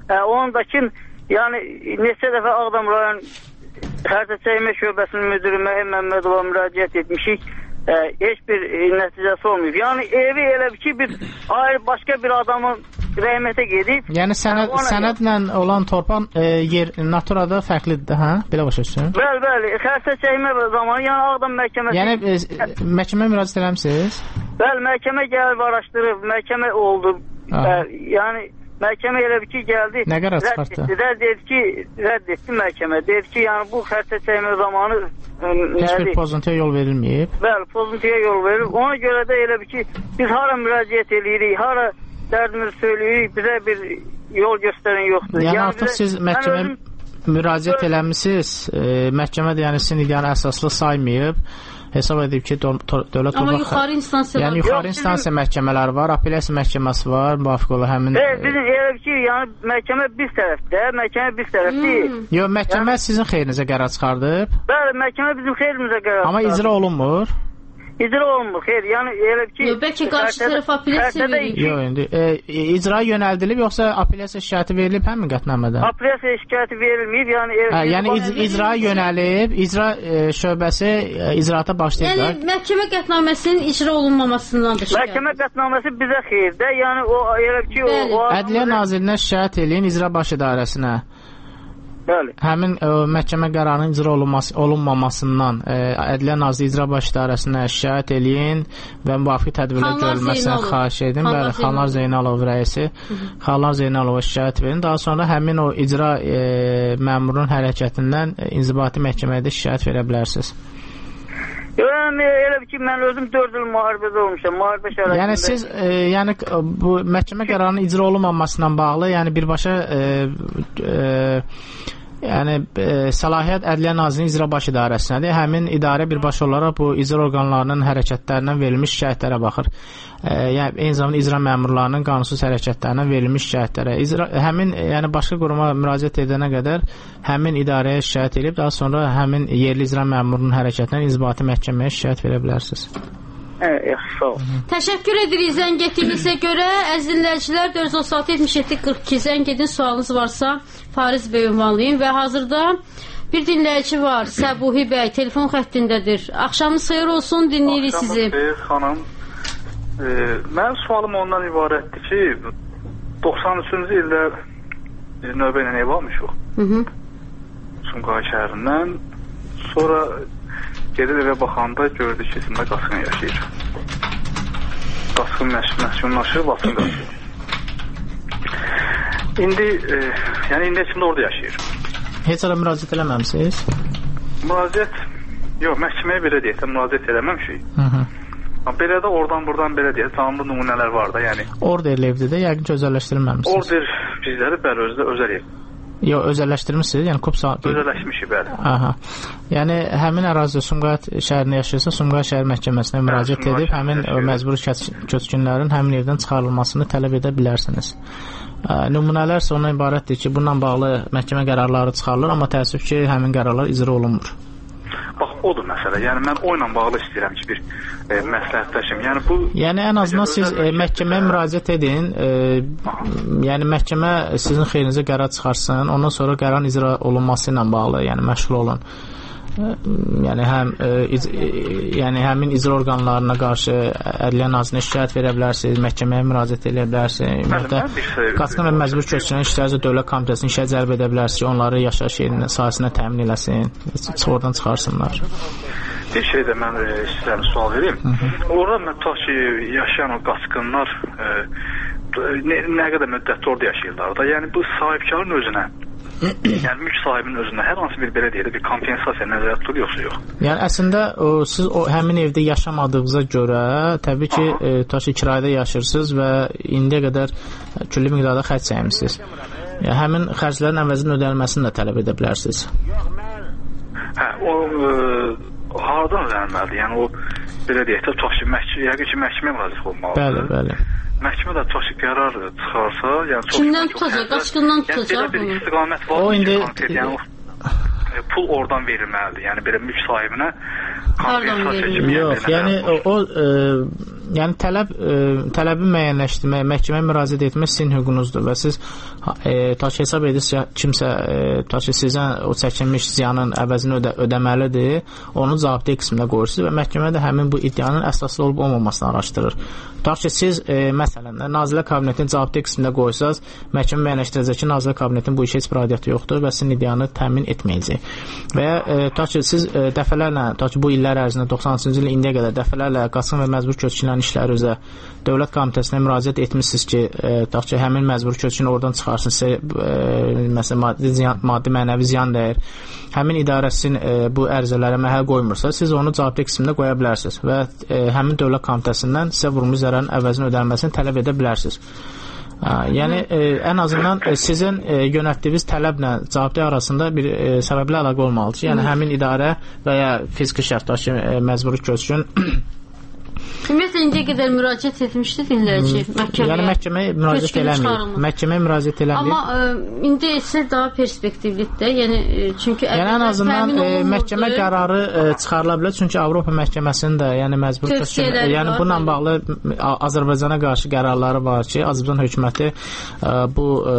Ə, onun da ki, yəni neçə dəfə Ağdam rayon xəritə çəkmə şöbəsinin müdürü Məhəmməd Məmmədova müraciət etmişik. Ə, heç bir e, nəticəsi olmayıb. Yəni evi elə ki bir ayrı başqa bir adamın rəhmətə gedib. Yəni sənəd, sənədlə olan torpaq e, yer naturada fərqlidir, hə? Belə başa düşürəm. Bəli, bəli. Xəritə çəkmə zamanı yəni Ağdam məhkəməsi. Yəni e, məhkəməyə müraciət eləmisiniz? Bəli, məhkəmə gəlib araşdırıb, məhkəmə oldu. Ə, yəni məhkəmə elə ki gəldi. Nə qərar çıxartdı? Rədd dedi ki, rədd etdi məhkəmə. Dedi ki, yəni bu xəritə çəkmə zamanı heç bir pozuntuya yol verilməyib. Bəli, pozuntuya yol verilib. Ona görə də elə ki biz hara müraciət edirik, hara dərdimizi söyləyirik, bizə bir yol göstərən yoxdur. Yəni, yəni artıq bizə, siz məhkəməyə özüm... müraciət eləmisiniz, e, məhkəmə də yəni sizin iddianı əsaslı saymayıb, hesab edib ki, dövlət Amma yuxarı instansiya yəni, yuxarı instansiya məhkəmələri var, apellyasiya məhkəməsi var, müvafiq ola həmin... Evet, bizim elə ki, yəni məhkəmə biz tərəfdə, məhkəmə biz tərəfdir. Hmm. Yox, məhkəmə yəni, sizin xeyrinizə qərar çıxardıb. Bəli, məhkəmə bizim xeyrimizə qərar çıxardıb. Amma icra olunmur. İcra olunmur, xeyr, yəni elə ki... Yox, bəlkə qarşı tərəf apellyasiya verir. Yox, indi e, icra yönəldilib, yoxsa apellyasiya şikayəti verilib həmin qətnamədən? Apellyasiya şikayəti verilməyib, yəni... Hə, yəni ic icra yönəlib, icra e, şöbəsi e, icraata başlayıb. Yəni, məhkəmə qətnaməsinin icra olunmamasındandır şikayət. Məhkəmə qətnaməsi bizə xeyirdə, yəni o elə ki... O, Ədliyyə Nazirinə şikayət eləyin, icra baş idarəsinə. Bəli. Həmin ə, məhkəmə qərarının icra olunması, olunmamasından ə, Ədliyyə Nazirliyi İcra Baş İdarəsinə şikayət eləyin və müvafiq tədbirlər görülməsini xahiş edin. Bəli, Xanlar Zeynalov rəisi Xanlar Zeynalova şikayət verin. Daha sonra həmin o icra ə, məmurunun hərəkətindən ə, inzibati məhkəməyə də şikayət verə bilərsiniz. Yəni elə ki mən özüm dörd il müharibədə olmuşam, müharibə şəraitində. Yəni siz e, yəni bu məhkəmə qərarının icra olunmamasından bağlı, yəni birbaşa e, e, yəni e, səlahiyyət Ədliyyə Nazirliyinin İcra Baş İdarəsinədir. Həmin idarə birbaşa olaraq bu icra orqanlarının hərəkətlərindən verilmiş şikayətlərə baxır. E, yəni eyni zamanda icra məmurlarının qanunsuz hərəkətlərindən verilmiş şikayətlərə. İcra, həmin yəni başqa quruma müraciət edənə qədər həmin idarəyə şikayət edib, daha sonra həmin yerli icra məmurunun hərəkətindən inzibati məhkəməyə şikayət verə bilərsiniz. Hə, sağ ol. Təşəkkür edirik zəng etdiyinizə görə. Əziz dinləyicilər, dörd yüz otuz altı yetmiş yeddi qırx iki zəng edin, sualınız varsa Fariz bəy ünvanlayın və hazırda bir dinləyici var, Səbuhi bəy, telefon xəttindədir. Axşamınız xeyir olsun, dinləyirik sizi. Axşamınız xeyir xanım. E, mənim sualım ondan ibarətdir ki, doxsan üçüncü ildə növbə ilə ev almışıq. Hı -hı. Sumqayıt şəhərindən. Sonra gedib evə baxanda gördük ki, içində qasqın yaşayır. Qasqın məskunlaşır, basın qaçır. İndi, e, yəni indi içində orada yaşayır. Heç ara müraciət eləməmsiniz? Müraciət, yox, məhkəməyə belə deyək, müraciət eləməmişik. Hı -hı. Belə də oradan buradan belə deyək, canlı nümunələr var da, yəni. Orderli evdir də, yəqin ki, özəlləşdirilməmişsiniz. Order bizləri, bəli, özdə özəl ev. Yox, özəlləşdirmişsiniz, yəni Kupsa... Özəlləşmişik, bəli. Aha. Yəni, həmin ərazidə Sumqayıt şəhərində yaşayırsa, Sumqayıt şəhər məhkəməsinə müraciət hə, edib, həmin məcbur köçkünlərin həmin evdən çıxarılmasını tələb edə bilərsiniz. Nümunələr isə ona ibarətdir ki, bununla bağlı məhkəmə qərarları çıxarılır, amma təəssüf ki, həmin qərarlar icra olunmur. Bax, odur məsələ. Yəni, mən o ilə bağlı istəyirəm ki, bir e, məsləhətləşim. Yəni, bu... Yəni, ən azından siz e, məhkəməyə müraciət edin. E, yəni, məhkəmə sizin xeyrinizə qərar çıxarsın. Ondan sonra qərarın icra olunması ilə bağlı, yəni, məşğul olun. Yəni, həm, e, ic, e, yəni, həmin icra orqanlarına qarşı Ədliyyə Nazirinə şikayət verə bilərsiniz, məhkəməyə müraciət edə bilərsiniz. Qasqın və məcbur köçkünlərin işlərcə dövlət komitəsinin işə cəlb edə bilərsiniz, onları yaşayış yerinin sahəsinə təmin eləsin, oradan çıxarsınlar. Bir şey də mən e, sizlərə sual vereyim. Hı -hı. Orada tutaq ki, yaşayan o qasqınlar e, nə, nə qədər müddətdə orada yaşayırlar da, yəni bu sahibkarın özünə, yəni mülk sahibinin özünə hər hansı bir belə deyək, bir kompensasiya nəzərdə tutulur, yoxsa yox? Yəni əslində o, siz o həmin evdə yaşamadığınıza görə təbii ki, e, tutaq ki, kirayədə yaşayırsınız və indiyə qədər külli miqdarda xərc çəkmisiniz. Yəni, həmin xərclərin əvəzinin ödənilməsini də tələb edə bilərsiniz. Hə, o e, hardan ödənilməlidir? Yəni o belə deyək, tutaq ki, məhkəmə, yəqin ki, məhkəməyə müraciət olmalıdır. Bəli, bəli. Məhkəmə də tutaq ki, qərar çıxarsa, yəni kimdən tutacaq? Qaçqından tutacaq? Yəni belə bir istiqamət var. O indi yəni, pul oradan verilməlidir. Yəni belə mülk sahibinə Yox, yəni o, o e, yəni tələb e, tələbi müəyyənləşdirmək, məhkəməyə müraciət etmək sizin hüququnuzdur və siz e, ta ki hesab edirsiniz kimsə e, ta ki sizə o çəkilmiş ziyanın əvəzini ödə, ödəməlidir, onu zabitə qismində qoyursunuz və məhkəmə də həmin bu iddianın əsaslı olub olmamasını araşdırır. Ta ki siz e, məsələn Nazirlər Kabinetinin zabitə qismində qoysanız, məhkəmə müəyyənləşdirəcək ki, Nazirlər Kabinetinin bu işə heç bir aidiyyəti yoxdur və sizin iddianı təmin etməyəcək. Və ya e, ta ki siz e, dəfələrlə, ta ki bu illər ərzində doxsanıncı ilin indiyə qədər dəfələrlə qaçqın və məcbur köçkünlərin işləri üzrə Dövlət Komitəsinə müraciət etmisiniz ki, e, ta ki həmin məcbur köçkünü oradan çıxarsın, sizə e, məsələn maddi ziyan, maddi mənəvi ziyan dəyir. Həmin idarə sizin e, bu ərizələrə məhəl qoymursa, siz onu zabitə qismində qoya bilərsiniz və e, həmin Dövlət Komitəsindən sizə vurulmuş zərərin əvəzinin ödənilməsini tələb edə bilərsiniz. Yəni e, ən azından e, sizin e, yönəltdiyiniz tələblə zabitə arasında bir e, səbəblə əlaqə olmalıdır. Yəni həmin idarə və ya fiziki şərtdəki e, məcburi köçkün Ümumiyyətlə indiyə qədər müraciət etmişdi dinləyici məhkəməyə. Yəni məhkəməyə müraciət eləmir. Məhkəməyə müraciət eləmir. Amma ə, indi isə daha perspektivlidir. Yəni çünki yəni ən azından ə, məhkəmə qərarı ə, çıxarıla bilər. Çünki Avropa məhkəməsinin də yəni məcbur köçkün, yəni bununla bağlı Azərbaycana qarşı qərarları var ki, Azərbaycan hökuməti ə, bu ə,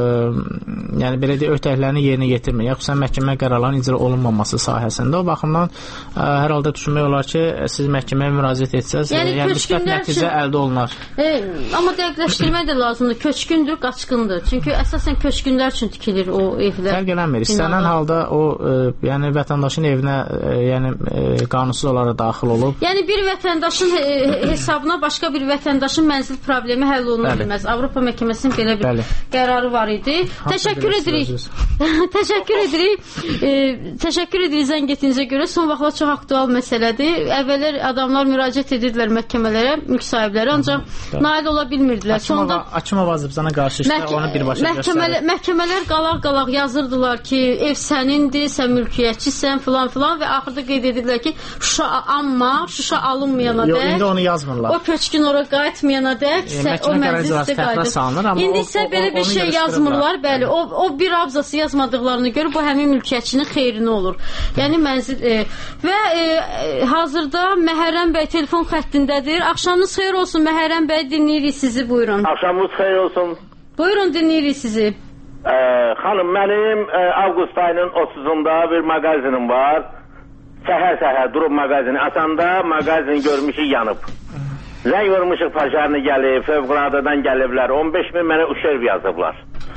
yəni belə deyə öhdəliklərini yerinə yetirmir. Xüsusən məhkəmə qərarlarının icra olunmaması sahəsində. O baxımdan ə, hər halda düşünmək olar ki, siz məhkəməyə müraciət etsəz, yəni, yəni müsbət nəticə əldə olunar. E, amma dəqiqləşdirmək də lazımdır. Köçkündür, qaçqındır. Çünki əsasən köçkünlər üçün tikilir o evlər. Fərq eləmir. İstənilən halda o e, yəni vətəndaşın evinə e, yəni e, qanunsuz olaraq daxil olub. Yəni bir vətəndaşın e, hesabına başqa bir vətəndaşın mənzil problemi həll oluna bilməz. Avropa məhkəməsinin belə bir Bəli. qərarı var idi. Hansı təşəkkür edirik. təşəkkür edirik. E, təşəkkür edirik zəng etdiyinizə görə. Son vaxtlar çox aktual məsələdir. Əvvəllər adamlar müraciət edirdilər məhkəmələrə, mülk sahibləri, ancaq Hı, nail ola bilmirdilər. Sonda Açımov Azərbaycana qarşı işdə onu birbaşa məhkəmələr, məhkəmələr qalaq-qalaq yazırdılar ki, ev sənindir, sən mülkiyyətçisən filan filan və axırda qeyd edirdilər ki, Şuşa amma Şuşa alınmayana dək. Yox, indi onu yazmırlar. O köçkün ora qayıtmayana dək, e, o mənzildə qayıdır. İndi isə belə bir şey yazmırlar, bəli. O o bir abzası yazmadıqlarına görə bu həmin mülkiyyətçinin xeyrinə olur. Yəni mənzil e, və e, hazırda Məhərrəm bəy telefon xəttindədir. Axşamınız xeyir olsun Məhərrəm bəy, dinləyirik sizi, buyurun. Axşamınız xeyir olsun. Buyurun, dinləyirik sizi. Ee, xanım, mənim e, avqust ayının otuzunda bir mağazinim var. Səhər-səhər durub mağazini açanda mağazin görmüşük yanıb. Zəng vurmuşuq paşarını gəlib, fövqəladadan gəliblər. on beş min mənə uşerv yazıblar.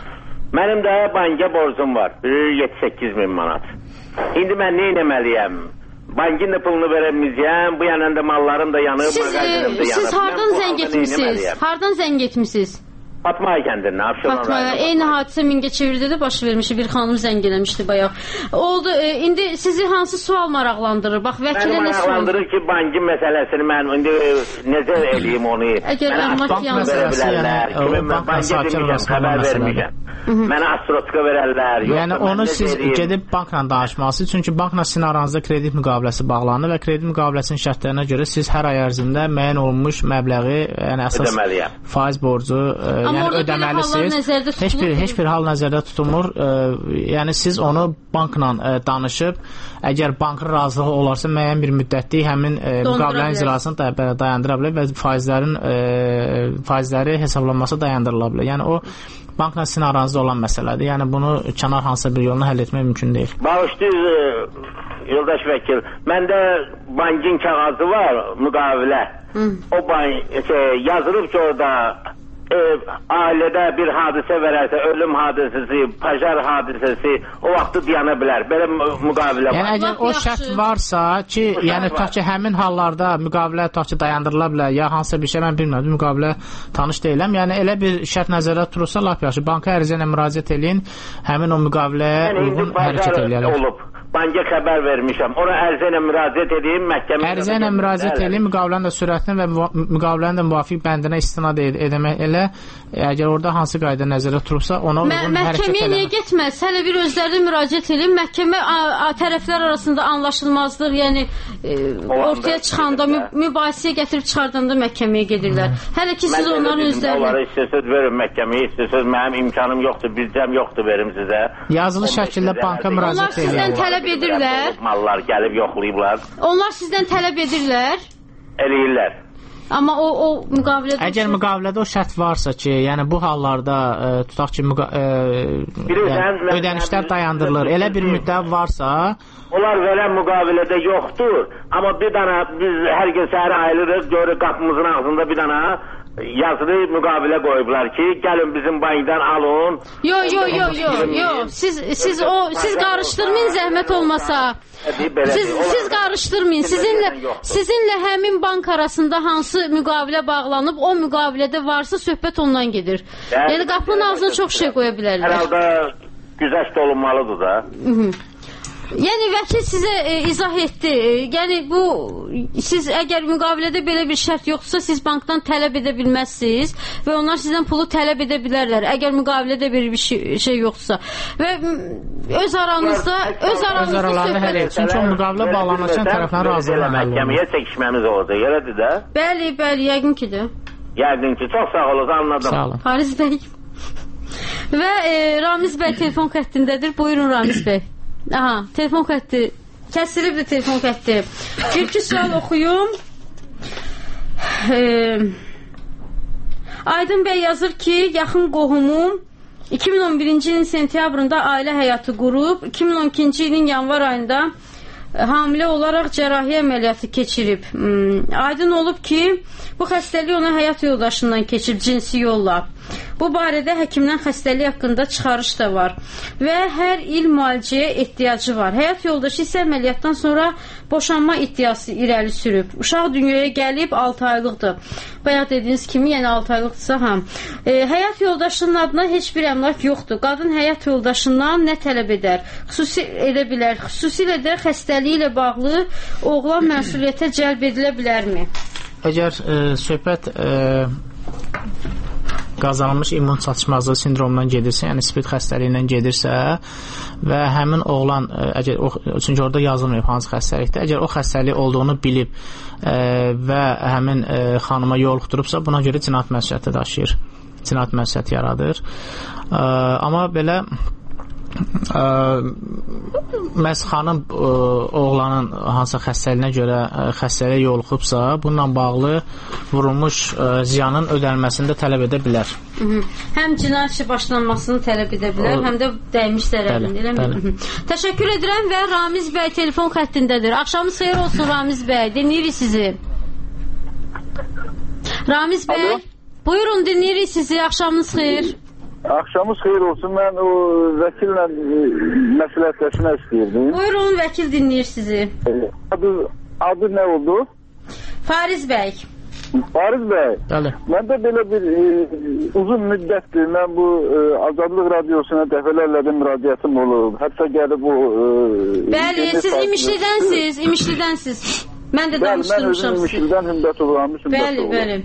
Mənim də banka borcum var. yeddi səkkiz min manat. İndi mən nə etməliyəm? Bankin də pulunu verəməyəcəm, bu yanında mallarım da yanıb, siz, mağazinim də yanıb. Siz hardan zəng etmişsiniz? Hardan zəng etmişsiniz? Fatmaya kəndindən, Abşeron rayonunda. Fatmaya, eyni hadisə Mingəçevirdə də baş vermişdi, bir xanım zəng eləmişdi bayaq. Oldu, e, indi sizi hansı sual maraqlandırır? Bax, vəkilə nə sual? Məni maraqlandırır ki, bankin məsələsini mən indi necə eləyim onu? Əgər əmlak yansı. Banka demişəm, xəbər vermişəm. Mənə astrotka verərlər. Yəni onu siz gedib bankla danışmalısınız. Çünki bankla sizin aranızda kredit müqaviləsi bağlanır və kredit müqaviləsinin şərtlərinə görə siz hər ay ərzində müəyyən olunmuş məbləği, yəni əsas faiz borcu, e, yəni ödəməlisiniz. Heç bir heç bir hal nəzərdə tutulmur. E, yəni siz onu bankla e, danışıb, əgər bankın razılığı olarsa müəyyən bir müddətli həmin e, müqavilənin icrasını da, dayandıra bilər və faizlərin e, faizləri hesablanması dayandırıla bilər. Yəni o bankla sizin aranızda olan məsələdir. Yəni bunu kənar hansısa bir yolla həll etmək mümkün deyil. Bağışlayın, yoldaş vəkil. Məndə bankin kağızı var, müqavilə. Hı. O bank şey, yazılıb ki, orada e, ailədə bir hadisə verərsə, ölüm hadisəsi, pajar hadisəsi o vaxtı dayana bilər. Belə müqavilə var. Yəni əgər o şərt varsa ki, o yəni ta ki həmin hallarda müqavilə ta ki dayandırıla bilər, ya hansısa bir şey mən bilmirəm, müqavilə tanış deyiləm. Yəni elə bir şərt nəzərdə tutulursa lap yaxşı. Banka ərizə ilə müraciət eləyin, həmin o müqaviləyə yəni, uyğun hərəkət eləyərlər. Olub. Banka xəbər vermişəm. Ona ərizə ilə müraciət edeyim, məhkəmə. Ərizə ilə müraciət edeyim, müqavilənin də sürətini və müqavilənin də müvafiq bəndinə istinad ed edəmək elə. Əgər orada hansı qayda nəzərdə tutulubsa, ona uyğun hərəkət eləmək. Məhkəməyə niyə getməz? Hələ bir özləri müraciət edin. Məhkəmə tərəflər arasında anlaşılmazdır. Yəni e, ortaya çıxanda mü mübahisəyə gətirib çıxardanda məhkəməyə gedirlər. Hələ ki siz onların özlərini. Onlara istəsəz verin məhkəməyə, istəsəz mənim imkanım yoxdur, bircəm yoxdur verim sizə. Yazılı şəkildə banka müraciət edin. Onlar sizdən tələb tələb edirlər. Mallar gəlib yoxlayıblar. Onlar sizdən tələb edirlər? Eləyirlər. Amma o, o müqavilədə... Əgər müqavilədə o şərt varsa ki, yəni bu hallarda e, tutaq ki, müqa e, yəni, ödənişlər dayandırılır, elə bir müddət varsa... Onlar verən müqavilədə yoxdur, amma bir dana biz hər gün səhər ayılırıq, görürük qapımızın ağzında bir dana yazılı müqavilə qoyublar ki, gəlin bizim bankdan alın. Yo, yo, yo, yo, yo, siz, siz, o, siz qarışdırmayın zəhmət olmasa. Siz, siz qarışdırmayın. Sizinlə, sizinlə həmin bank arasında hansı müqavilə bağlanıb, o müqavilədə varsa söhbət ondan gedir. Yəni qapının ağzına çox şey qoya bilərlər. Hər halda güzəşt olunmalıdır da. Yəni vəkil sizə e, izah etdi. E, yəni bu siz əgər müqavilədə belə bir şərt yoxdursa, siz bankdan tələb edə bilməzsiniz və onlar sizdən pulu tələb edə bilərlər. Əgər müqavilədə belə bir şey, şey yoxdursa. Və öz aranızda öz aranızda söhbət həll etsin. Çünki o müqavilə bağlanırkən tərəflər razı olmalıdır. Məhkəməyə çəkişməmiz oldu. Elədir də? Bəli, bəli, yəqin ki də. Yəqin ki, çox sağ olun, anladım. Sağ olun. Fariz bəy. Və e, Ramiz bəy telefon xəttindədir. Buyurun Ramiz bəy. Aha, telefon xətti kəsilibdir, telefon xətti. Bir-iki sual oxuyum. Ee, Aydın bəy yazır ki, yaxın qohumum iki min on birinci ilin sentyabrında ailə həyatı qurub, iki min on ikinci ilin yanvar ayında hamilə olaraq cərrahiyyə əməliyyatı keçirib. Hmm, aydın olub ki, bu xəstəlik ona həyat yoldaşından keçib cinsi yolla. Bu barədə həkimdən xəstəlik haqqında çıxarış da var və hər il müalicəyə ehtiyacı var. Həyat yoldaşı isə əməliyyatdan sonra boşanma iddiası irəli sürüb. Uşaq dünyaya gəlib altı aylıqdır. Bayaq dediyiniz kimi, yəni altı aylıqdırsa hə. E, həyat yoldaşının adına heç bir əmlak yoxdur. Qadın həyat yoldaşından nə tələb edər? Xüsusi edə bilər. Xüsusilə də xəstəliyi ilə bağlı oğlan məsuliyyətə cəlb edilə bilərmi? Əgər e, söhbət e, qazanılmış immun çatışmazlığı sindromundan gedirsə, yəni spid xəstəliyindən gedirsə və həmin oğlan, əgər o, çünki orada yazılmayıb hansı xəstəlikdə, əgər o xəstəlik olduğunu bilib e, və həmin e, xanıma yoluxdurubsa, buna görə cinayət məsuliyyəti daşıyır. Cinayət məsuliyyəti yaradır. E, amma belə e, məhz xanım e, oğlanın hansısa xəstəliyinə görə e, xəstəliyə yoluxubsa, bununla bağlı vurulmuş e, ziyanın ödənilməsini də tələb edə bilər. Hı -hı. Həm cinayət işi başlanmasını tələb edə bilər, o, həm də dəymiş zərərini, eləmi? Təşəkkür edirəm və Ramiz bəy telefon xəttindədir. Axşamınız xeyir olsun Ramiz bəy, dinləyirik sizi. Ramiz bəy, alo? Buyurun, dinləyirik sizi, axşamınız xeyir. Axşamınız xeyir olsun, mən o vəkillə məsləhətləşmək istəyirdim. Buyurun, vəkil dinləyir sizi. Adı, adı nə oldu? Fariz bəy. Fariz bəy, mən də belə bir e, uzun müddətdir, mən bu e, Azadlıq Radiosuna dəfələrlə də müraciətim olub, hətta gəlib o... E, bəli, siz İmişlidənsiz, İmişlidənsiz. Mən də danışdırmışam sizi. Bəli, mən özüm İmişlidən Hümbət olağamış, Hümbət bəli, olağam. Bəli,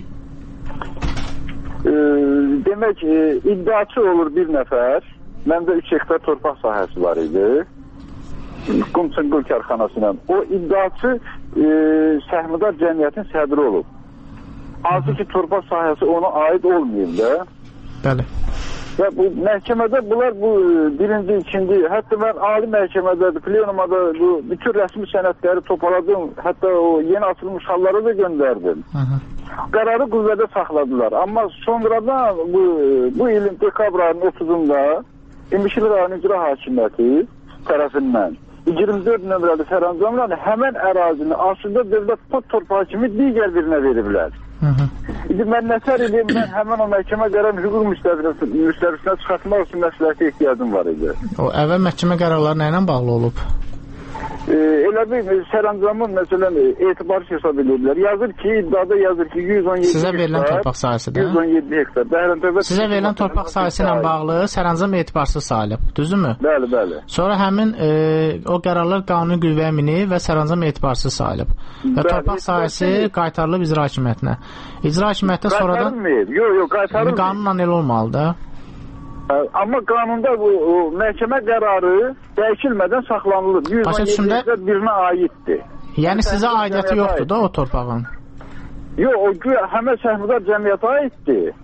e, demək, e, iddiaçı olur bir nəfər, məndə üç hektar torpaq sahəsi var idi, Qumçınqul kərxanasıyla. O iddiaçı e, Səhmdar Cəmiyyətin sədri olub. Hansı ki, torpaq sahəsi ona aid olmayıb da. Bəli. Və bu məhkəmədə bunlar bu birinci, ikinci, hətta mən ali məhkəmədə, plenumada bu bütün rəsmi sənədləri topaladım, hətta o yeni açılmış hallara da göndərdim. Hı -hı. Qərarı qüvvədə saxladılar. Amma sonradan bu, bu ilin dekabr ayının otuzunda İmişli rayon icra hakimiyyəti tərəfindən iyirmi dörd nömrəli sərəncamla həmən ərazini aslında dövlət pot torpağı kimi digər birinə veriblər. İndi mən nətər edeyim, mən həmən o məhkəmə qərarını hüquq müstəvisinə çıxartmaq üçün məsləhətə ehtiyacım var idi. O əvvəl məhkəmə qərarları nə ilə bağlı olub? E, elə bir sərəncamın məsələn etibarı hesab edirlər. Yazır ki, iddiada yazır ki yüz on yeddi sizə verilən hektar, torpaq sahəsidir. yüz on yeddi hektar. Sizə verilən torpaq sahəsi ilə bağlı sərəncam etibarsız sayılıb, düzdürmü? Bəli, bəli. Sonra həmin e, o qərarlar qanuni qüvvəyə minib və sərəncam etibarsız sayılıb. Və bəli, torpaq sahəsi qaytarılıb icra hakimiyyətinə. İcra hakimiyyətdə sonradan yox, yox, qaytarılmır. Qanunla el olmalıdır. Amma qanunda bu o, məhkəmə qərarı dəyişilmədən saxlanılır. yüz on yeddi hektar birinə aiddir. Yəni sizə aidiyyəti yoxdur da o torpağın? Yox, o həmən Səhmdar Cəmiyyətə aiddir.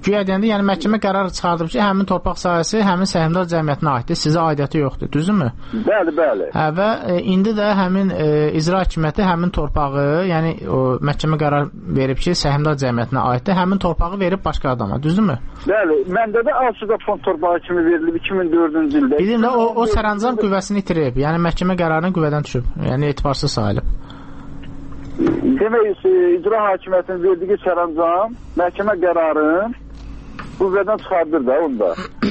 Güya deyəndə, yəni məhkəmə qərar çıxardıb ki, həmin torpaq sahəsi həmin səhmdar cəmiyyətinə aiddir, sizə aidiyyəti yoxdur, düzdürmü? Bəli, bəli. Hə, və e, indi də həmin e, icra hakimiyyəti həmin torpağı, yəni o məhkəmə qərar verib ki, səhmdar cəmiyyətinə aiddir, həmin torpağı verib başqa adama, düzdürmü? Bəli, məndə də Asuda fond torpağı kimi verilib iki min dördüncü ildə. Bildim də o, o sərəncam qüvvəsini itirib, yəni məhkəmə qərarının qüvvədən düşüb, yəni etibarsız sayılıb. Demək, icra hakimiyyətinin verdiyi sərəncam, məhkəmə qərarın qüvvədən çıxardır da onda.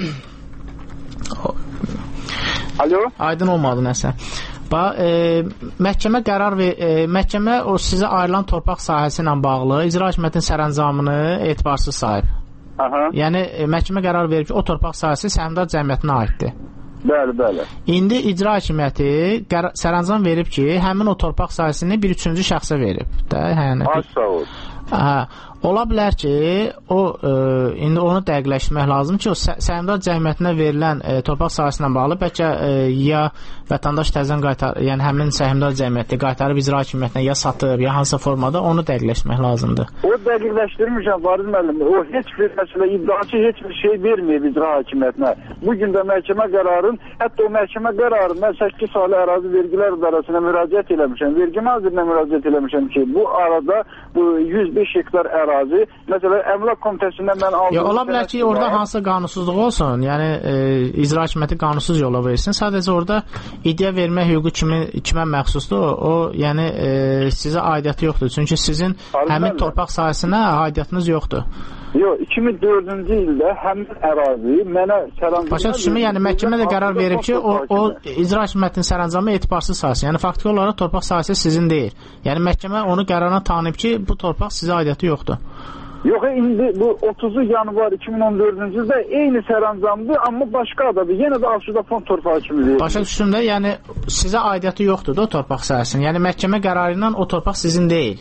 Alo? Aydın olmadı nəsə. Bax, e, məhkəmə qərar və e, məhkəmə o sizə ayrılan torpaq sahəsi ilə bağlı icra hakimiyyətinin sərəncamını etibarsız sayıb. Aha. Yəni e, məhkəmə qərar verib ki, o torpaq sahəsi səhmdar cəmiyyətinə aiddir. Bəli, bəli. İndi icra hakimiyyəti sərəncam verib ki, həmin o torpaq sahəsini bir üçüncü şəxsə verib. Də, yəni. Az sağ ol. Hə, ola bilər ki, o e, indi onu dəqiqləşdirmək lazım ki, o səhmdar cəmiyyətinə verilən e, torpaq sahəsi ilə bağlı bəlkə e, ya vətəndaş təzən qaytar, yəni həmin səhmdar cəmiyyəti qaytarıb icra hakimiyyətinə ya satıb, ya hansısa formada onu dəqiqləşdirmək lazımdır. O dəqiqləşdirmişəm Fariz müəllim. O heç bir məsələ iddiaçı heç bir şey verməyib icra hakimiyyətinə. Bu gün də məhkəmə qərarın, hətta o məhkəmə qərarı mən səkkiz saylı ərazi vergilər idarəsinə müraciət eləmişəm. Vergi nazirinə müraciət eləmişəm ki, bu arada bu yüz beş hektar ərazi, məsələn, əmlak komitəsindən mən aldım. Ya, ola bilər ki, orada hansısa qanunsuzluq olsun, yəni e, icra hakimiyyəti qanunsuz yola versin. Sadəcə orada iddia vermə hüququ kimi, kimə məxsusdur, o, yəni e, sizə aidiyyəti yoxdur. Çünki sizin Arın həmin mənlə. torpaq sahəsinə aidiyyətiniz yoxdur. Yox, iki min dördüncü ildə həmin ərazi mənə sərəncam... Başa düşümü, yəni məhkəmə də qərar verib ki, o, o icra hakimiyyətinin sərəncamı etibarsız sahəsi. Yəni faktiki olaraq torpaq sahəsi sizin deyil. Yəni məhkəmə onu qərarına tanıyıb ki, bu torpaq sizə aidiyyəti yoxdur. Yox, indi bu otuzuncu yanvar iki min on dördüncü ildə eyni sərəncamdır, amma başqa adadır. Yenə də Asuda fond torpağı kimi verir. Başa düşdüm də, yəni sizə aidiyyəti yoxdur da o torpaq sahəsinin. Yəni məhkəmə qərarı ilə o torpaq sizin deyil.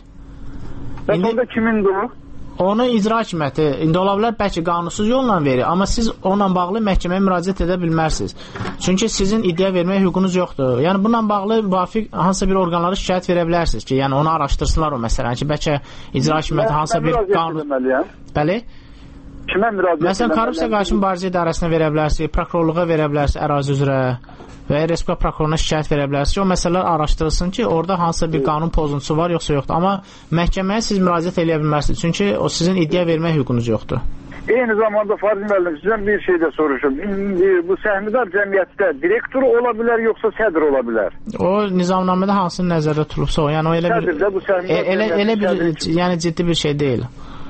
Və indi... onda kimindir o? Onu icra hakimiyyəti, indi ola bilər bəlkə qanunsuz yolla verir, amma siz onunla bağlı məhkəməyə müraciət edə bilmərsiniz. Çünki sizin iddia vermək hüququnuz yoxdur. Yəni bununla bağlı müvafiq hansısa bir orqanlara şikayət verə bilərsiniz ki, yəni onu araşdırsınlar o məsələni ki, bəlkə icra hakimiyyəti hansısa bir qanun... Bəli? Kimə müraciət Məsələn, korrupsiya qarşı mübarizə idarəsinə verə bilərsiniz, prokurorluğa verə bilərsiniz ərazi üzrə və ya Respublika prokuroruna şikayət verə bilərsiniz ki, o məsələlər araşdırılsın ki, orada hansısa bir qanun pozuntusu var, yoxsa yoxdur. Amma məhkəməyə siz müraciət edə bilmərsiniz, çünki o sizin iddia vermək hüququnuz yoxdur. Eyni zamanda Fariz müəllim, sizdən bir şey də soruşum. Bu səhmdar cəmiyyətdə direktor ola bilər, yoxsa sədr ola bilər? O nizamnamədə hansını nəzərdə tutulubsa o, yəni o elə bir, Sədrdə, bu e, elə, elə bir yəni ciddi bir şey deyil.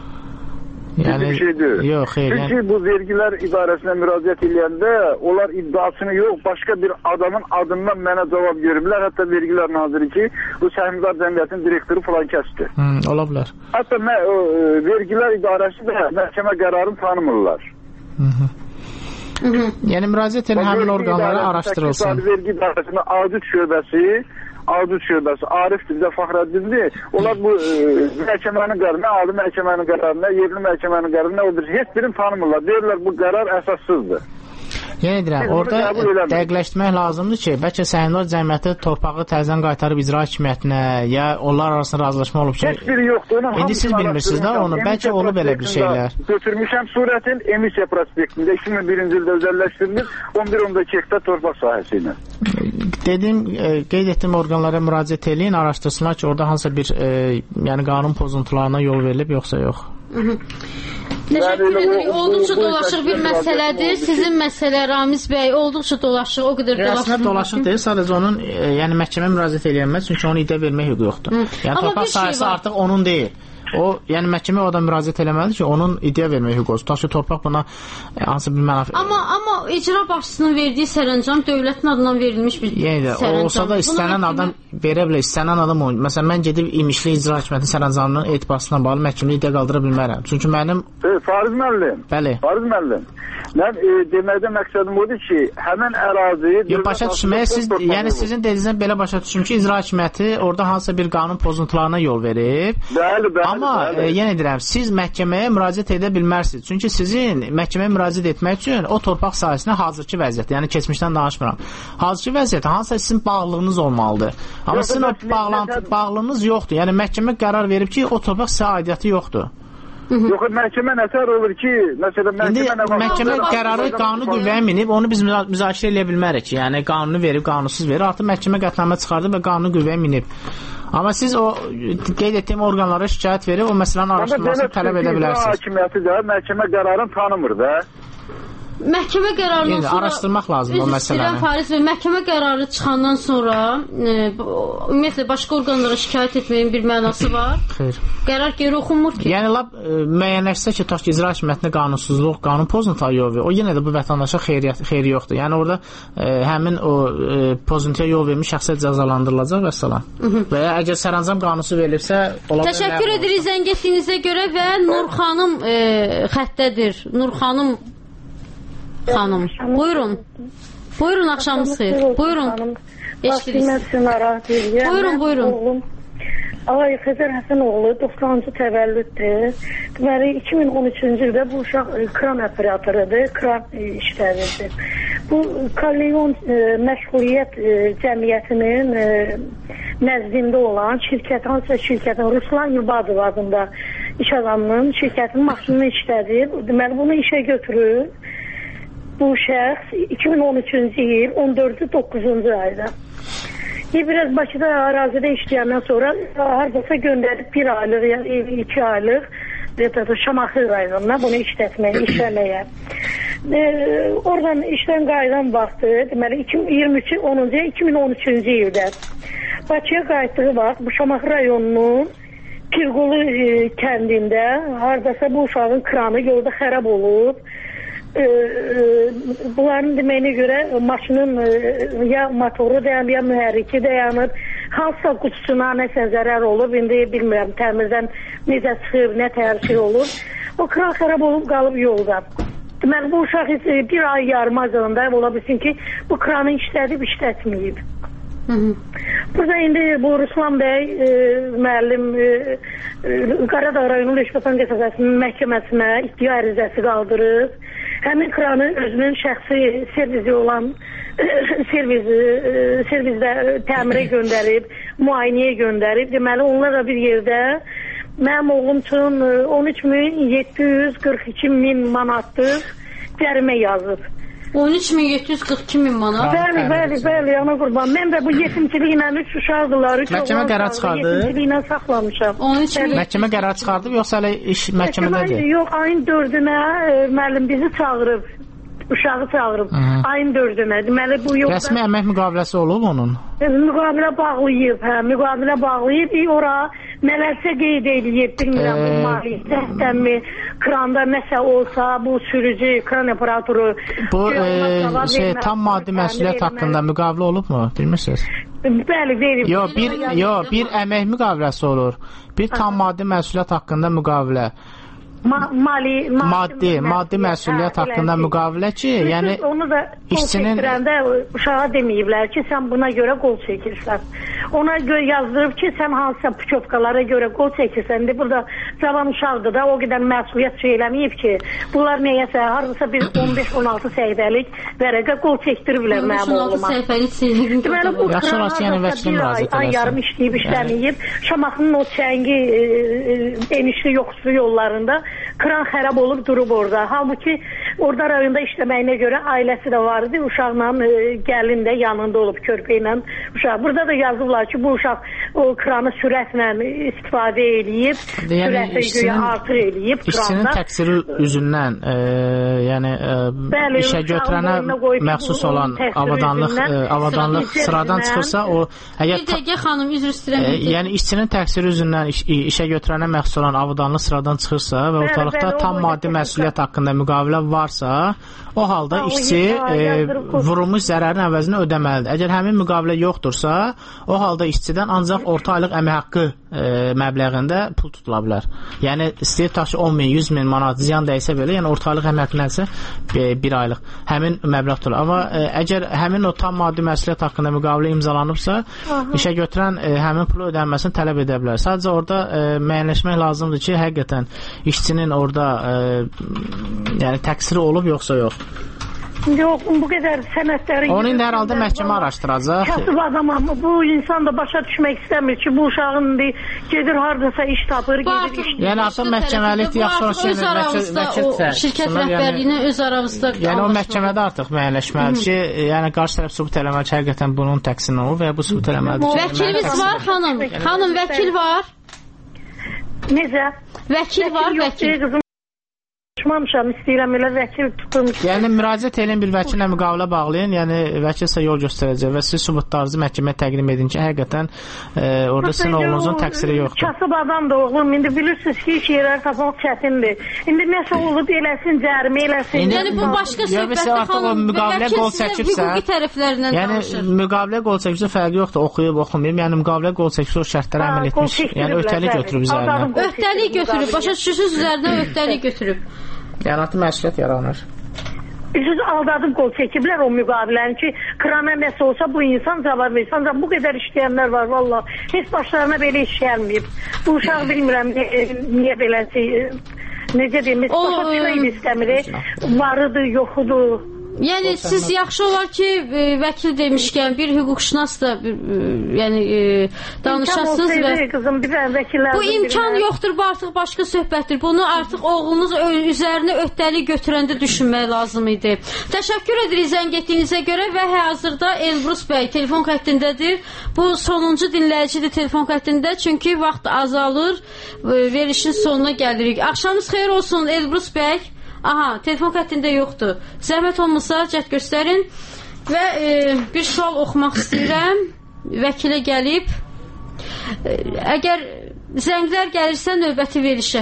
Yəni, bir şey deyil. Yox, xeyr. Çünki yəni... bu vergilər idarəsinə müraciət edəndə onlar iddiasını yox, başqa bir adamın adından mənə cavab veriblər. Hətta vergilər naziri ki, bu səhmdar cəmiyyətin direktoru falan kəsdir. Hmm, ola bilər. Hətta mə, o, vergilər idarəsi də məhkəmə qərarını tanımırlar. Hı -hı. Hı -hı. Yəni müraciət edin həmin orqanları araşdırılsın. Vergi idarəsində audit şöbəsi Audit şöbəsi, Arifdir də Fəxrəddindir. Onlar bu e, məhkəmənin qərarına, ali məhkəmənin qərarına, yerli məhkəmənin qərarına odur. Heç birini tanımırlar. Deyirlər bu qərar əsassızdır. Yəni edirəm, orada dəqiqləşdirmək lazımdır ki, bəlkə səhmdar cəmiyyəti torpağı təzədən qaytarıb icra hakimiyyətinə, ya onlar arasında razılaşma olub ki, heç biri yoxdur. Onun indi siz bilmirsiniz də onu, bəlkə olub belə bir şeylər. Götürmüşəm surətin emisiya prospektində iki min birinci ildə özəlləşdirilir on bir on iki hektar torpaq sahəsi ilə. Dedim, e, qeyd etdiyim orqanlara müraciət eləyin, araşdırsınlar ki, orada hansısa bir e, yəni qanun pozuntularına yol verilib, yoxsa yox. Təşəkkür edirik. Olduqca dolaşıq bir məsələdir. Sizin məsələ Ramiz bəy olduqca dolaşıq, o qədər dolaşıq. Əslində dolaşıq deyil, sadəcə onun e, yəni məhkəməyə müraciət eləyə çünki onun iddia vermək hüququ yoxdur. Hı. Yəni torpaq sahəsi şey artıq onun deyil. O, yəni məhkəmə o adam müraciət eləməlidir ki, onun iddia vermək hüququ olsun. Taşı torpaq buna e, hansı bir mənafi... Amma, amma icra başçısının verdiyi sərəncam dövlətin adından verilmiş bir yəni, sərəncam. O olsa da istənən Bunu adam verə bilər, istənən adam oyun. Məsələn, mən gedib imişli icra hakimiyyətinin sərəncamının etibarsından bağlı məhkəməyə iddia qaldıra bilmərəm. Çünki mənim... E, Fariz müəllim. Bəli. Fariz müəllim. Mən e, deməkdə məqsədim odur ki, həmən ərazi... Yo, başa düşməyə, siz, yəni sizin dediyinizdən belə başa düşüm ki, icra hakimiyyəti orada hansısa bir qanun pozuntularına yol verib. Bəli, bəli. Amma bəli. E, yenə deyirəm, siz məhkəməyə müraciət edə bilmərsiniz. Çünki sizin məhkəməyə müraciət etmək üçün o torpaq sahəsinə hazırki vəziyyət, yəni keçmişdən danışmıram. Hazırki vəziyyət hansısa sizin bağlılığınız olmalıdır. Amma sizin o bağlantı, bağlılığınız yoxdur. Yəni məhkəmə qərar verib ki, o torpaq sizə aidiyyəti yoxdur. Yox, məhkəmə nətər olur ki, məsələn, məhkəmə İndi məhkəmə qərarı qanuni qüvvəyə minib, onu biz müzakirə edə bilmərik ki, yəni qanunu verib, qanunsuz verir, artıq məhkəmə qətnamə çıxardı və qanuni qüvvəyə minib. Amma siz o qeyd etdiyim orqanlara şikayət verib, o məsələnin araşdırılmasını tələb edə bilərsiniz. Hakimiyyəti də məhkəmə qərarını tanımır da. Məhkəmə qərarından sonra araşdırmaq lazımdır o məsələni. Fariz bəy, məhkəmə qərarı çıxandan sonra e, ümumiyyətlə başqa orqanlara şikayət etməyin bir mənası var. Xeyr. Qərar geri oxunmur ki. Yəni lap e, müəyyənləşsə ki, tutaq ki, icra hakimiyyətində qanunsuzluq, qanun pozuntuya yol verir. O yenə də bu vətəndaşa xeyriyyət xeyri yoxdur. Yəni orada e, həmin o e, pozuntuya yol vermiş şəxsə cəzalandırılacaq və salam. Və ya əgər sərəncam qanunsuz verilibsə, ola bilər. Təşəkkür edirik zəng etdiyinizə görə və Nur xanım e, xəttədir. Nur xanım Xanım, buyurun. Buyurun, axşamınız xeyir. Buyurun. Eşitiriz. Buyurun, buyurun. Ay, Xəzər Həsənoğlu doxsanıncı təvəllüddür. Deməli, iki min on üçüncü ildə bu uşaq kran operatorudur, kran işlədirdi. Bu Kalleyon e, Məşğuliyyət e, Cəmiyyətinin e, nəzdində olan şirkət, hansısa şirkətin Ruslan Yubadov adında iş adamının şirkətinin maşınını işlədir. Deməli, bunu işə götürür. Bu şəxs iki min on üçüncü il on dördü doqquzuncu ayda. Biraz Bakıda ərazidə işləyəndən sonra hardasa göndərib bir aylıq, yəni iki aylıq Şamaxı rayonuna bunu işlətməyə, işləməyə. E, oradan işdən qayıdan vaxtı, deməli iyirmi üç onuncu iki min on üçüncü ildə Bakıya qayıtdığı vaxt bu Şamaxı rayonunun Pirqulu e, kəndində hardasa bu uşağın kranı yolda xərab olub. E, e, bunların deməyinə görə maşının e, ya motoru dayanıb, ya mühərriki dayanıb, hansısa qutusuna nəsə zərər olub, indi bilmirəm təmirdən necə çıxıb, nə tərsi olur. O kran xərab olub qalıb yolda. Deməli, bu uşaq bir ay yarım azalında ola bilsin ki, bu kranı işlədib, işlətməyib. Hı -hı. Burada indi bu Ruslan bəy e, müəllim e, e, Qaradağ rayonu Leşbatan qəsəbəsinin məhkəməsinə iddia ərizəsi qaldırıb. Həmin kranı özünün şəxsi servizi olan servizi, servizdə təmirə göndərib, müayinəyə göndərib. Deməli, onlar da bir yerdə mənim oğlum üçün on üç min yeddi yüz qırx iki min manatlıq cərimə yazıb. on üç min yeddi yüz qırx iki min manat. Bəli, bəli, bəli, yana qurban. Mən də bu yetimçiliklə üç uşaqdılar. Məhkəmə qərar çıxardı. Yetimçiliklə saxlamışam. Məhkəmə qərar çıxardı, yoxsa hələ iş məhkəmədədir? Yox, ayın dördünə müəllim bizi çağırıb. Uşağı çağırıb. Hı -hı. Ayın dördünə. Deməli bu yolda rəsmi əmək müqaviləsi olub onun? Müqavilə bağlayıb, hə, müqavilə bağlayıb. Ora nələrsə qeyd eləyib, bilmirəm bu maliyyətdənmi, kranda nəsə olsa, bu sürücü, kran operatoru. Bu e, şey, tam maddi məsuliyyət haqqında müqavilə olubmu, bilmirsiniz? Bəli, verib. Yox, bir, yo, bir əmək müqaviləsi olur. Bir tam maddi məsuliyyət haqqında müqavilə. Ma mali, maddi, maddi, maddi məsuliyyət haqqında müqavilə ki, yəni onu da işçinin uşağa deməyiblər ki, sən buna görə qol çəkirsən. Ona görə yazdırıb ki, sən hansısa puçovkalara görə qol çəkirsən. İndi burada cavan uşaqdır da, o qədər məsuliyyət şey eləməyib ki, bunlar neyəsə, haradasa bir on beş on altı səhifəlik vərəqə qol çəkdiriblər mənim oğluma. on beş on altı səhifəlik səhifəlik. Deməli, bu kran haradasa bir ay, ay yarım işləyib, işləməyib. Şamaxının o çəngi e, e, enişli yoxsulu yollarında kran xərab olub durub orada. Halbuki orada rayonda işləməyinə görə ailəsi də vardı. Uşaqla e, gəlin də yanında olub körpə ilə uşaq. Burada da yazıblar ki, bu uşaq o kranı sürətlə istifadə eləyib, sürətlə güya artır eləyib kranda. İşçinin təqsiri üzündən e, yəni e, bəli, işə götürənə məxsus olan avadanlıq e, avadanlıq sıradan çıxırsa o əgər bir dəqiqə xanım üzr istəyirəm. E, yəni işçinin təqsiri üzündən iş, işə götürənə məxsus olan avadanlıq sıradan çıxırsa və ortalıqda tam maddi məsuliyyət haqqında müqavilə varsa, o halda işçi e, vurulmuş zərərin əvəzini ödəməlidir. Əgər həmin müqavilə yoxdursa, o halda işçidən ancaq orta aylıq əmək haqqı e, məbləğində pul tutula bilər. Yəni istəyir taşı on min, yüz min manat ziyan dəysə belə, yəni orta aylıq əmək haqqı nəsə bir aylıq həmin məbləğ tutulur. Amma e, əgər həmin o tam maddi məsuliyyət haqqında müqavilə imzalanıbsa, işə götürən e, həmin pulu ödənməsini tələb edə bilər. Sadəcə orada e, müəyyənləşmək lazımdır ki, həqiqətən işçinin orada e, yəni təqsiri olub yoxsa yox. Yox, bu qədər sənədləri... Onu indi hər halda məhkəmə araşdıracaq. Kasıb adamam, bu insan da başa düşmək istəmir ki, bu uşağın indi gedir haradasa iş tapır, gedir iş... Yəni artıq məhkəməlik yaxşı olsun, öz aramızda o şirkət rəhbərliyini öz aramızda... Yəni o məhkəmədə artıq müəyyənləşməlidir ki, yəni qarşı tərəf sübut eləməli ki, həqiqətən bunun təqsiri olur və ya bu sübut eləməlidir. Vəkilimiz var, xanım. Xanım, vəkil var. Necə? Vəkil var, vəkil. Çıxmamışam, istəyirəm elə vəkil tutulmuş. Yəni müraciət edin, bir vəkillə müqavilə bağlayın, yəni vəkil sizə yol göstərəcək və siz sübutlarınızı məhkəməyə təqdim edin ki, həqiqətən e, orada sizin oğlunuzun təqsiri yoxdur. Kasıb adam da oğlum, indi bilirsiniz ki, iş yerləri tapmaq çətindir. İndi nəsə olub eləsin, cərimə eləsin. İndi, yəni bu başqa söhbətdə xanım, vəkil sizə hüquqi tərəflərindən yəni, danışır. Yəni müqavilə qol çəkirsə fərqi yoxdur, oxuyub, oxumayıb, yəni müqavilə qol çəkirsə o şərtlərə əməl etmiş, yəni öhdəlik götürüb üzərinə. Öhdəlik götürüb, başa düşürsünüz üzərinə öhdəlik götürüb. Yəni artıq məsuliyyət yaranır. Siz aldadıb qol çəkiblər o müqaviləni ki, krana nəsə olsa bu insan cavab verir. Ancaq bu qədər işləyənlər var, valla. Heç başlarına belə iş gəlməyib. Bu uşaq bilmirəm niyə belə necə deyim, heç başa düşmək istəmir. Varıdır, yoxudur. Yəni siz yaxşı olar ki, e, vəkil demişkən bir hüquqşünas da e, yəni e, danışasınız və qızım, bir vəkillər bu imkan yoxdur, bu artıq başqa söhbətdir. Bunu artıq oğlunuz üzərinə öhdəlik götürəndə düşünmək lazım idi. Təşəkkür edirik zəng etdiyinizə görə və hazırda Elbrus bəy telefon xəttindədir. Bu sonuncu dinləyicidir telefon xəttində, çünki vaxt azalır, verilişin sonuna gəlirik. Axşamınız xeyir olsun Elbrus bəy. Aha, telefon xəttində yoxdur. Zəhmət olmasa cəhd göstərin və e, bir sual oxumaq istəyirəm. Vəkilə gəlib. E, əgər zənglər gəlirsə növbəti verilişə.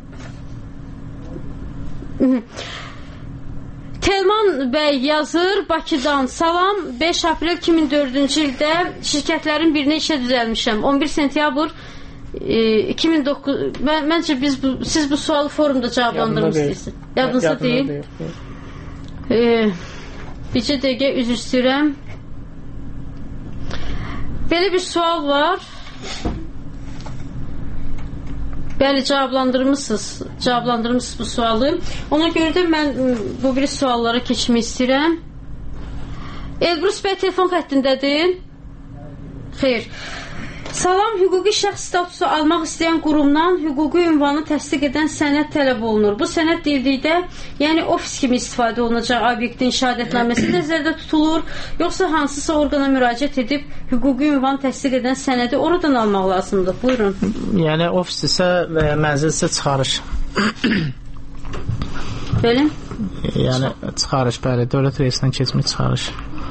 Telman bəy yazır Bakıdan. Salam, beş aprel iki min dördüncü ildə şirkətlərin birinə işə düzəlmişəm. on bir sentyabr iki min doqquz mən, məncə biz bu, siz bu sualı forumda cavablandırmışsınız. Yadınızda deyil. E, bircə dəqiqə üzr istəyirəm. Belə bir sual var. Bəli, cavablandırmışsınız. Cavablandırmışsınız bu sualı. Ona görə də mən bu bir suallara keçmək istəyirəm. Elbrus bəy telefon xəttindədir. Xeyr. Salam, hüquqi şəxs statusu almaq istəyən qurumdan hüquqi ünvanı təsdiq edən sənəd tələb olunur. Bu sənəd dildikdə, yəni ofis kimi istifadə olunacaq obyektin şəhadətnaməsi nəzərdə tutulur, yoxsa hansısa orqana müraciət edib hüquqi ünvanı təsdiq edən sənədi oradan almaq lazımdır. Buyurun. Yəni ofis isə və ya mənzil isə çıxarış. Belə? Yəni çıxarış, bəli, dövlət reisindən keçmiş çıxarış.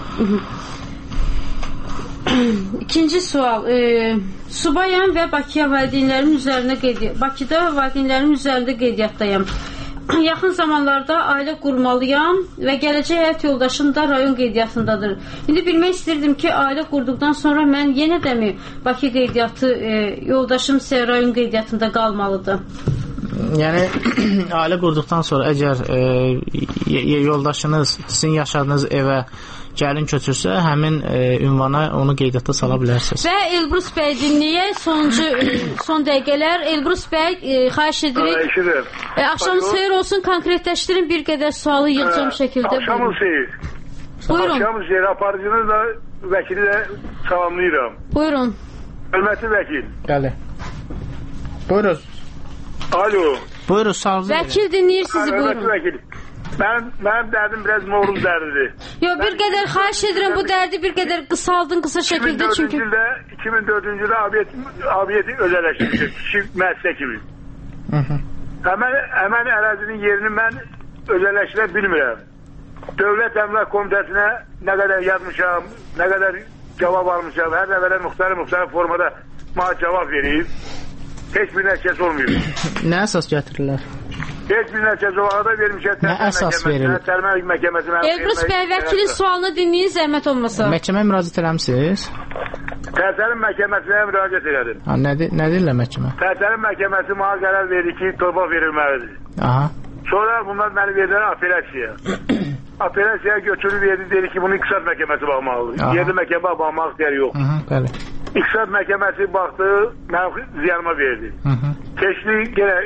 İkinci sual. E, subayam və Bakıya valideynlərim üzərində qeydiyyat. Bakıda valideynlərim üzərində qeydiyyatdayım. Yaxın zamanlarda ailə qurmalıyam və gələcək həyat yoldaşım da rayon qeydiyyatındadır. İndi bilmək istirdim ki, ailə qurduqdan sonra mən yenə də mi Bakı qeydiyyatı, e, yoldaşım isə rayon qeydiyyatında qalmalıdır? Yəni ailə qurduqdan sonra əgər e, yoldaşınız sizin yaşadığınız evə gəlin köçürsə, həmin e, ünvana onu qeydiyyata sala bilərsiniz. Və Elbrus bəy dinləyək, sonuncu son dəqiqələr. Elbrus bəy, e, xahiş edirik. E, axşamınız xeyir olsun, konkretləşdirin, bir qədər sualı yığcam şəkildə. Axşamınız xeyir. Buyurun. Axşamınız xeyir, aparıcınız da vəkili də salamlayıram. Buyurun. Hörmətli vəkil. Bəli. Buyurun. Alo. Buyurun, sağ olun. Vəkil dinləyir sizi, buyurun. Hörmətli vəkil. Mən, mənim dərdim biraz Novruz dərdidir. Yox, bir qədər xahiş edirəm, bu dərdi bir qədər qısaldın qısa şəkildə, çünki... iki min dördüncü ildə abiyyəti özələşmişdir, kişi müəssisə kimi. Həmən, həmən ərazinin yerini mən özələşdirə bilmirəm. Dövlət Əmlak Komitəsinə nə qədər yazmışam, nə qədər cavab almışam, hər nəvələ müxtəri-müxtəri formada mənə cavab verib. Heç bir nəticəsi olmuyor. Nə əsas gətirirlər? Heç bir nəticəsi olmağı da vermişəm. Nə əsas verilir? Tərməlik məhkəməsinə... Elbrus bəy, vəkilin sualını dinləyin, zəhmət olmasa. Məhkəməyə müraciət eləmişsiniz? Təsəlim məhkəməsinə müraciət elədim. Ha, nə, nə deyirlər məhkəmə? Təsəlim məhkəməsi mənə qərar verdi ki, torba verilməlidir. Aha. Sonra bunlar məni verdilər apellasiyaya. Apellasiyaya götürüb verdi, dedi ki, bunu iqtisad məhkəməsi baxmalıdır. Yerli məhkəmə baxmaq istəyər yox. Aha, bəli. İqtisad məhkəməsi baxdı, mənim ziyanıma verdi. Keçdi, yenə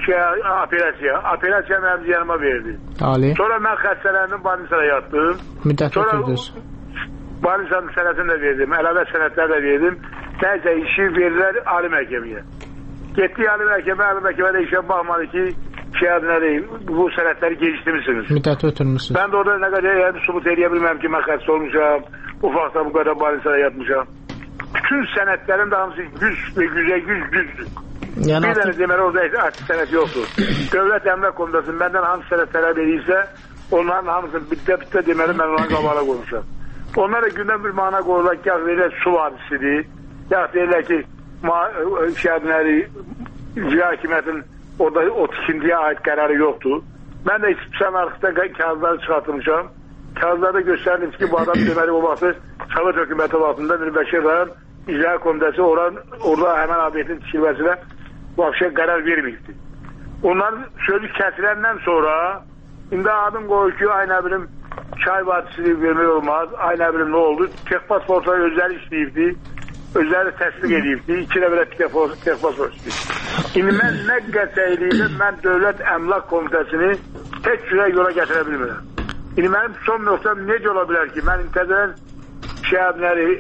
şey, operasiya. Operasiya mənim yanıma verdi. Ali. Sonra mən xəstələndim, banisada yatdım. Müddət Sonra ötürdünüz. banisanın sənətini də verdim, əlavə sənətləri də verdim. Nəysə işi verdilər Ali məhkəməyə. Getdik Ali məhkəməyə, Ali məhkəmədə işə baxmadı ki, şey adı nə deyim, bu sənətləri gelişdirmişsiniz. Müddət ötürmüşsünüz. Mən də orada nə qədər yəni, subut edə bilməm ki, mən xəstə olmuşam, ufaqda bu qədər banisada yatmışam. Bütün sənətlərin də hamısı yüz və yüzə yüz düzdür. Yəni bir dənə deməli orada artıq sənət yoxdur. Dövlət Əmlak Komitəsi məndən hansı sənət tələb edirsə, onların hamısını bitdə-bitdə deməli mən ona qabala qoymuşam. Onlar da gündən bir mana qoyurlar ki, ya deyirlər su vadisidir, ya deyirlər ki, şəhərləri, icra hakimiyyətin orada o tikintiyə aid qərarı yoxdur. Mən də istişan arxıda kağızları çıxartmışam. Kağızlarda göstərdim ki, bu adam deməli o vaxtı Sovet hökuməti vaxtında Mirbəkir rayon icra komitəsi orada həmən obyektin tikilməsinə vəbşə qərar verməkdir. Onların sözü kəsiləndən sonra indi adım qoyur ki, ay nə bilim çay vadisini vermək olmaz, ay nə bilim nə oldu, tek pasportları özləri istəyibdi, özləri təsdiq edibdi, iki də belə tek pasport istəyibdi. İndi mən nə qətsəyliylə mən Dövlət Əmlak Komitəsini tək cürə yola gətirə bilmirəm. İndi mənim son nöqtəm necə ola bilər ki, mən intədərən şəhərləri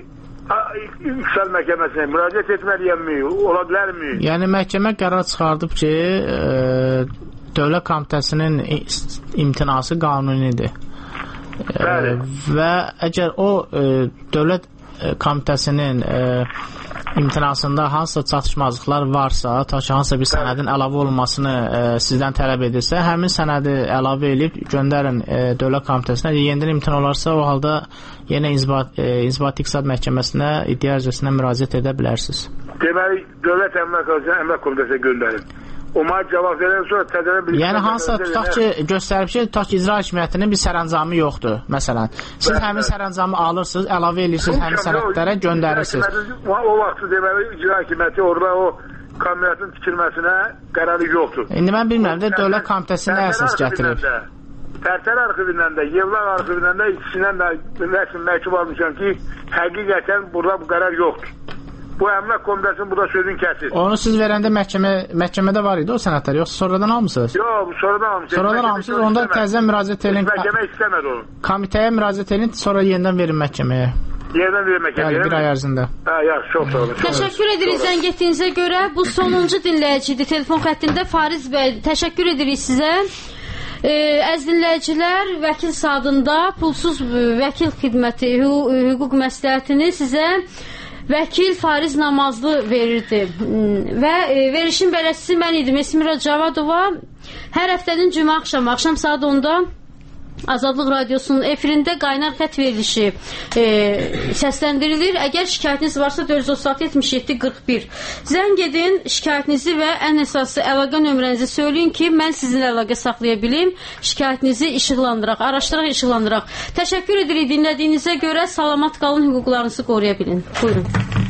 İqtisad məhkəməsinə müraciət etməliyəmmi, ola bilərmi? Yəni məhkəmə qərar çıxardıb ki, e, Dövlət Komitəsinin imtinası qanunidir. E, və əgər o e, Dövlət Komitəsinin e, imtinasında hansısa çatışmazlıqlar varsa, ta ki, hansısa bir sənədin əlavə olmasını e, sizdən tələb edirsə, həmin sənədi əlavə edib göndərin e, Dövlət Komitəsinə. Yenidən imtina olarsa, o halda yenə İnzibati e, İqtisad Məhkəməsinə iddia icrasına müraciət edə bilərsiniz. Deməli, Dövlət Əmlak Komitəsinə göndərin. O mənə cavab verən sonra tədərən bir... Yəni, hansısa tutaq ki, göstərib ki, tutaq ki, icra hakimiyyətinin bir sərəncamı yoxdur, məsələn. Siz bəli, həmin sərəncamı alırsınız, əlavə edirsiniz həmin sənədlərə, göndərirsiniz. O, o vaxtı deməli, icra hakimiyyəti orada o komitətin tikilməsinə qərarı yoxdur. İndi mən bilmirəm də, Dövlət Komitəsində əsas gətirib. Tərtər arxivindən də, Yevlar arxivindən də ikisindən də rəsm məkub almışam ki, həqiqətən burada bu qərar yoxdur. Bu Əmlak Komitəsinin burada sözün kəsir. Onu siz verəndə məhkəmə, məhkəmədə var idi o sənədlər, yoxsa sonradan almışsınız? Yox, sonradan almışsınız. Sonradan almışsınız, onda təzə müraciət edin. Məhkəmə istəmədi onu. Komitəyə müraciət edin, sonra yenidən verin məhkəməyə. Yerdən verin məhkəməyə. Bəli, bir ay ərzində. Hə, yaxşı, çox sağ olun. Təşəkkür edirik zəng etdiyinizə görə. Bu sonuncu dinləyicidir. Telefon xəttində Fariz bəy. Təşəkkür edirik sizə. Ee, əziz dinləyicilər, vəkil sadında pulsuz vəkil xidməti, hüquq məsləhətini sizə vəkil Fariz Namazlı verirdi. Və e, verişin bələdçisi mən idim, Esmira Cavadova. Hər həftənin cümə axşamı, axşam saat onda Azadlıq Radiosunun efirində qaynar xət verilişi e, səsləndirilir. Əgər şikayətiniz varsa dörd yüz otuz altı yetmiş yeddi qırx bir zəng edin, şikayətinizi və ən əsası əlaqə nömrənizi söyləyin ki, mən sizinlə əlaqə saxlaya bilim. Şikayətinizi işıqlandıraq, araşdıraq, işıqlandıraq. Təşəkkür edirik dinlədiyinizə görə. Salamat qalın, hüquqlarınızı qoruya bilin. Buyurun.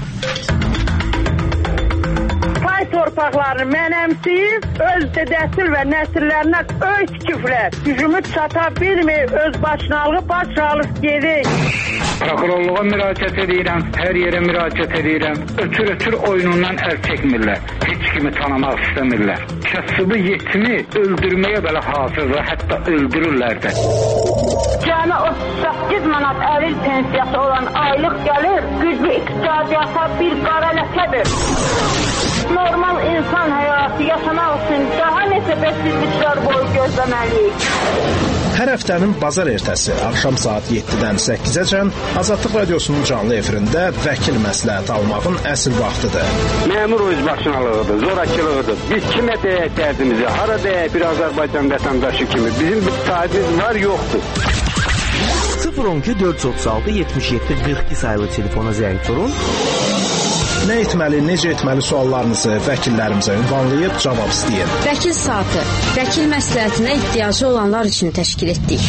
Pay torpaqlarını mənəmsiyib, öz dədəsil və nəsillərinə öz küfrət, gücümü çata bilmir, öz başınalığı baş alıb gedir. Prokurorluğa müraciət edirəm, hər yerə müraciət edirəm. Ötür-ötür oyunundan əl çəkmirlər. Heç kimi tanımaq istəmirlər. Kasıbı yetimi öldürməyə belə hazırlar, hətta öldürürlər də. Cəmi otuz səkkiz manat əlil pensiyası olan aylıq gəlir, güclü iqtisadiyyata bir qara ləkədir. Normal insan həyatı yaşamaq üçün daha neçə bəsizliklər boyu gözləməliyik. Hər həftənin bazar ertəsi axşam saat yeddidən səkkizəcən Azadlıq Radiosunun canlı efirində vəkil məsləhəti almağın əsl vaxtıdır. Məmur özbaşınalığıdır, zorakılığıdır. Biz kimə deyək dərdimizi, hara deyək bir Azərbaycan vətəndaşı kimi. Bizim bir sahibimiz var, yoxdur. sıfır on iki dörd yüz otuz altı yetmiş yeddi qırx iki sayılı telefona zəng vurun. Nə etməli, necə etməli suallarınızı vəkillərimizə ünvanlayıb cavab istəyin. Vəkil saatı, vəkil məsləhətinə ehtiyacı olanlar üçün təşkil etdik.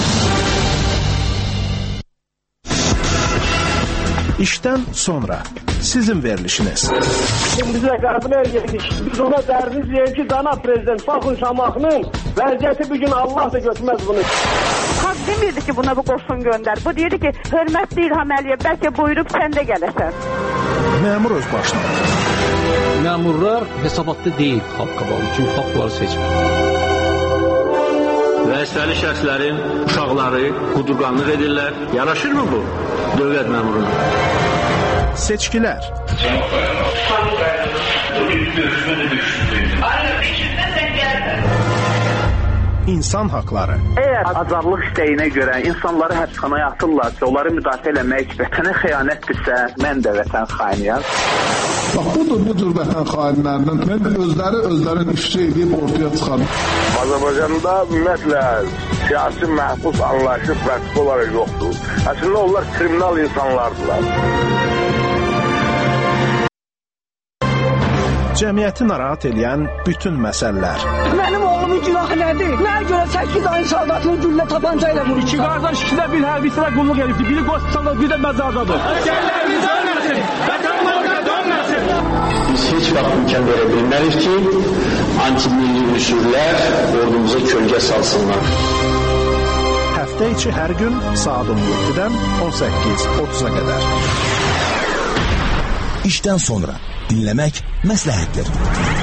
İşdən sonra sizin verilişiniz. Biz rəqəblər yedik. Biz ona dəriniz deyək ki, dana prezident Baxın Şamaxının vəziyyəti bugün Allah da götürməz bunu. Xalq demirdi ki, buna bu qoşun göndər. Bu deyirdi ki, hörmətli İlham Əliyev, bəlkə buyurub sən də gələsən. məmur öz başına. Məmurlar hesabatda deyil xalq qabağı, çünki xalq bunları seçmir. Vəzifəli şəxslərin uşaqları qudurqanlıq edirlər. Yaraşırmı bu dövlət məmuruna? Seçkilər. İnsan haqları. Əgər azadlıq istəyinə görə insanları həbsxanaya atırlarsa, onları müdafiə eləmək vətənə xəyanətdirsə, mən də vətən xainiyəm. Bax, budur bu cür vətən xainlərinin mən özləri özlərini ifşa edib ortaya çıxan. Azərbaycanda ümumiyyətlə siyasi məhbus anlayışı pratik olaraq yoxdur. Əslində onlar kriminal insanlardılar. Cəmiyyəti narahat edən bütün məsələlər. Mənim oğlumun günahı nədir? Mənə görə səkkiz ayın saldatını güllə tapanca ilə vurur. İki qardaş ikisində bir hərbisinə qulluq edibdir. Biri qoşsanlar, bir də məzardadır. Əsgərlərimiz ölməsin, vətənimizə dönməsin. Biz heç vaxt imkan verə bilmərik ki, antimilli üsullər ordumuza kölgə salsınlar. Həftə içi hər gün saat on yeddidən on səkkiz otuz'a qədər. İşdən sonra dinləmək məsləhətdir.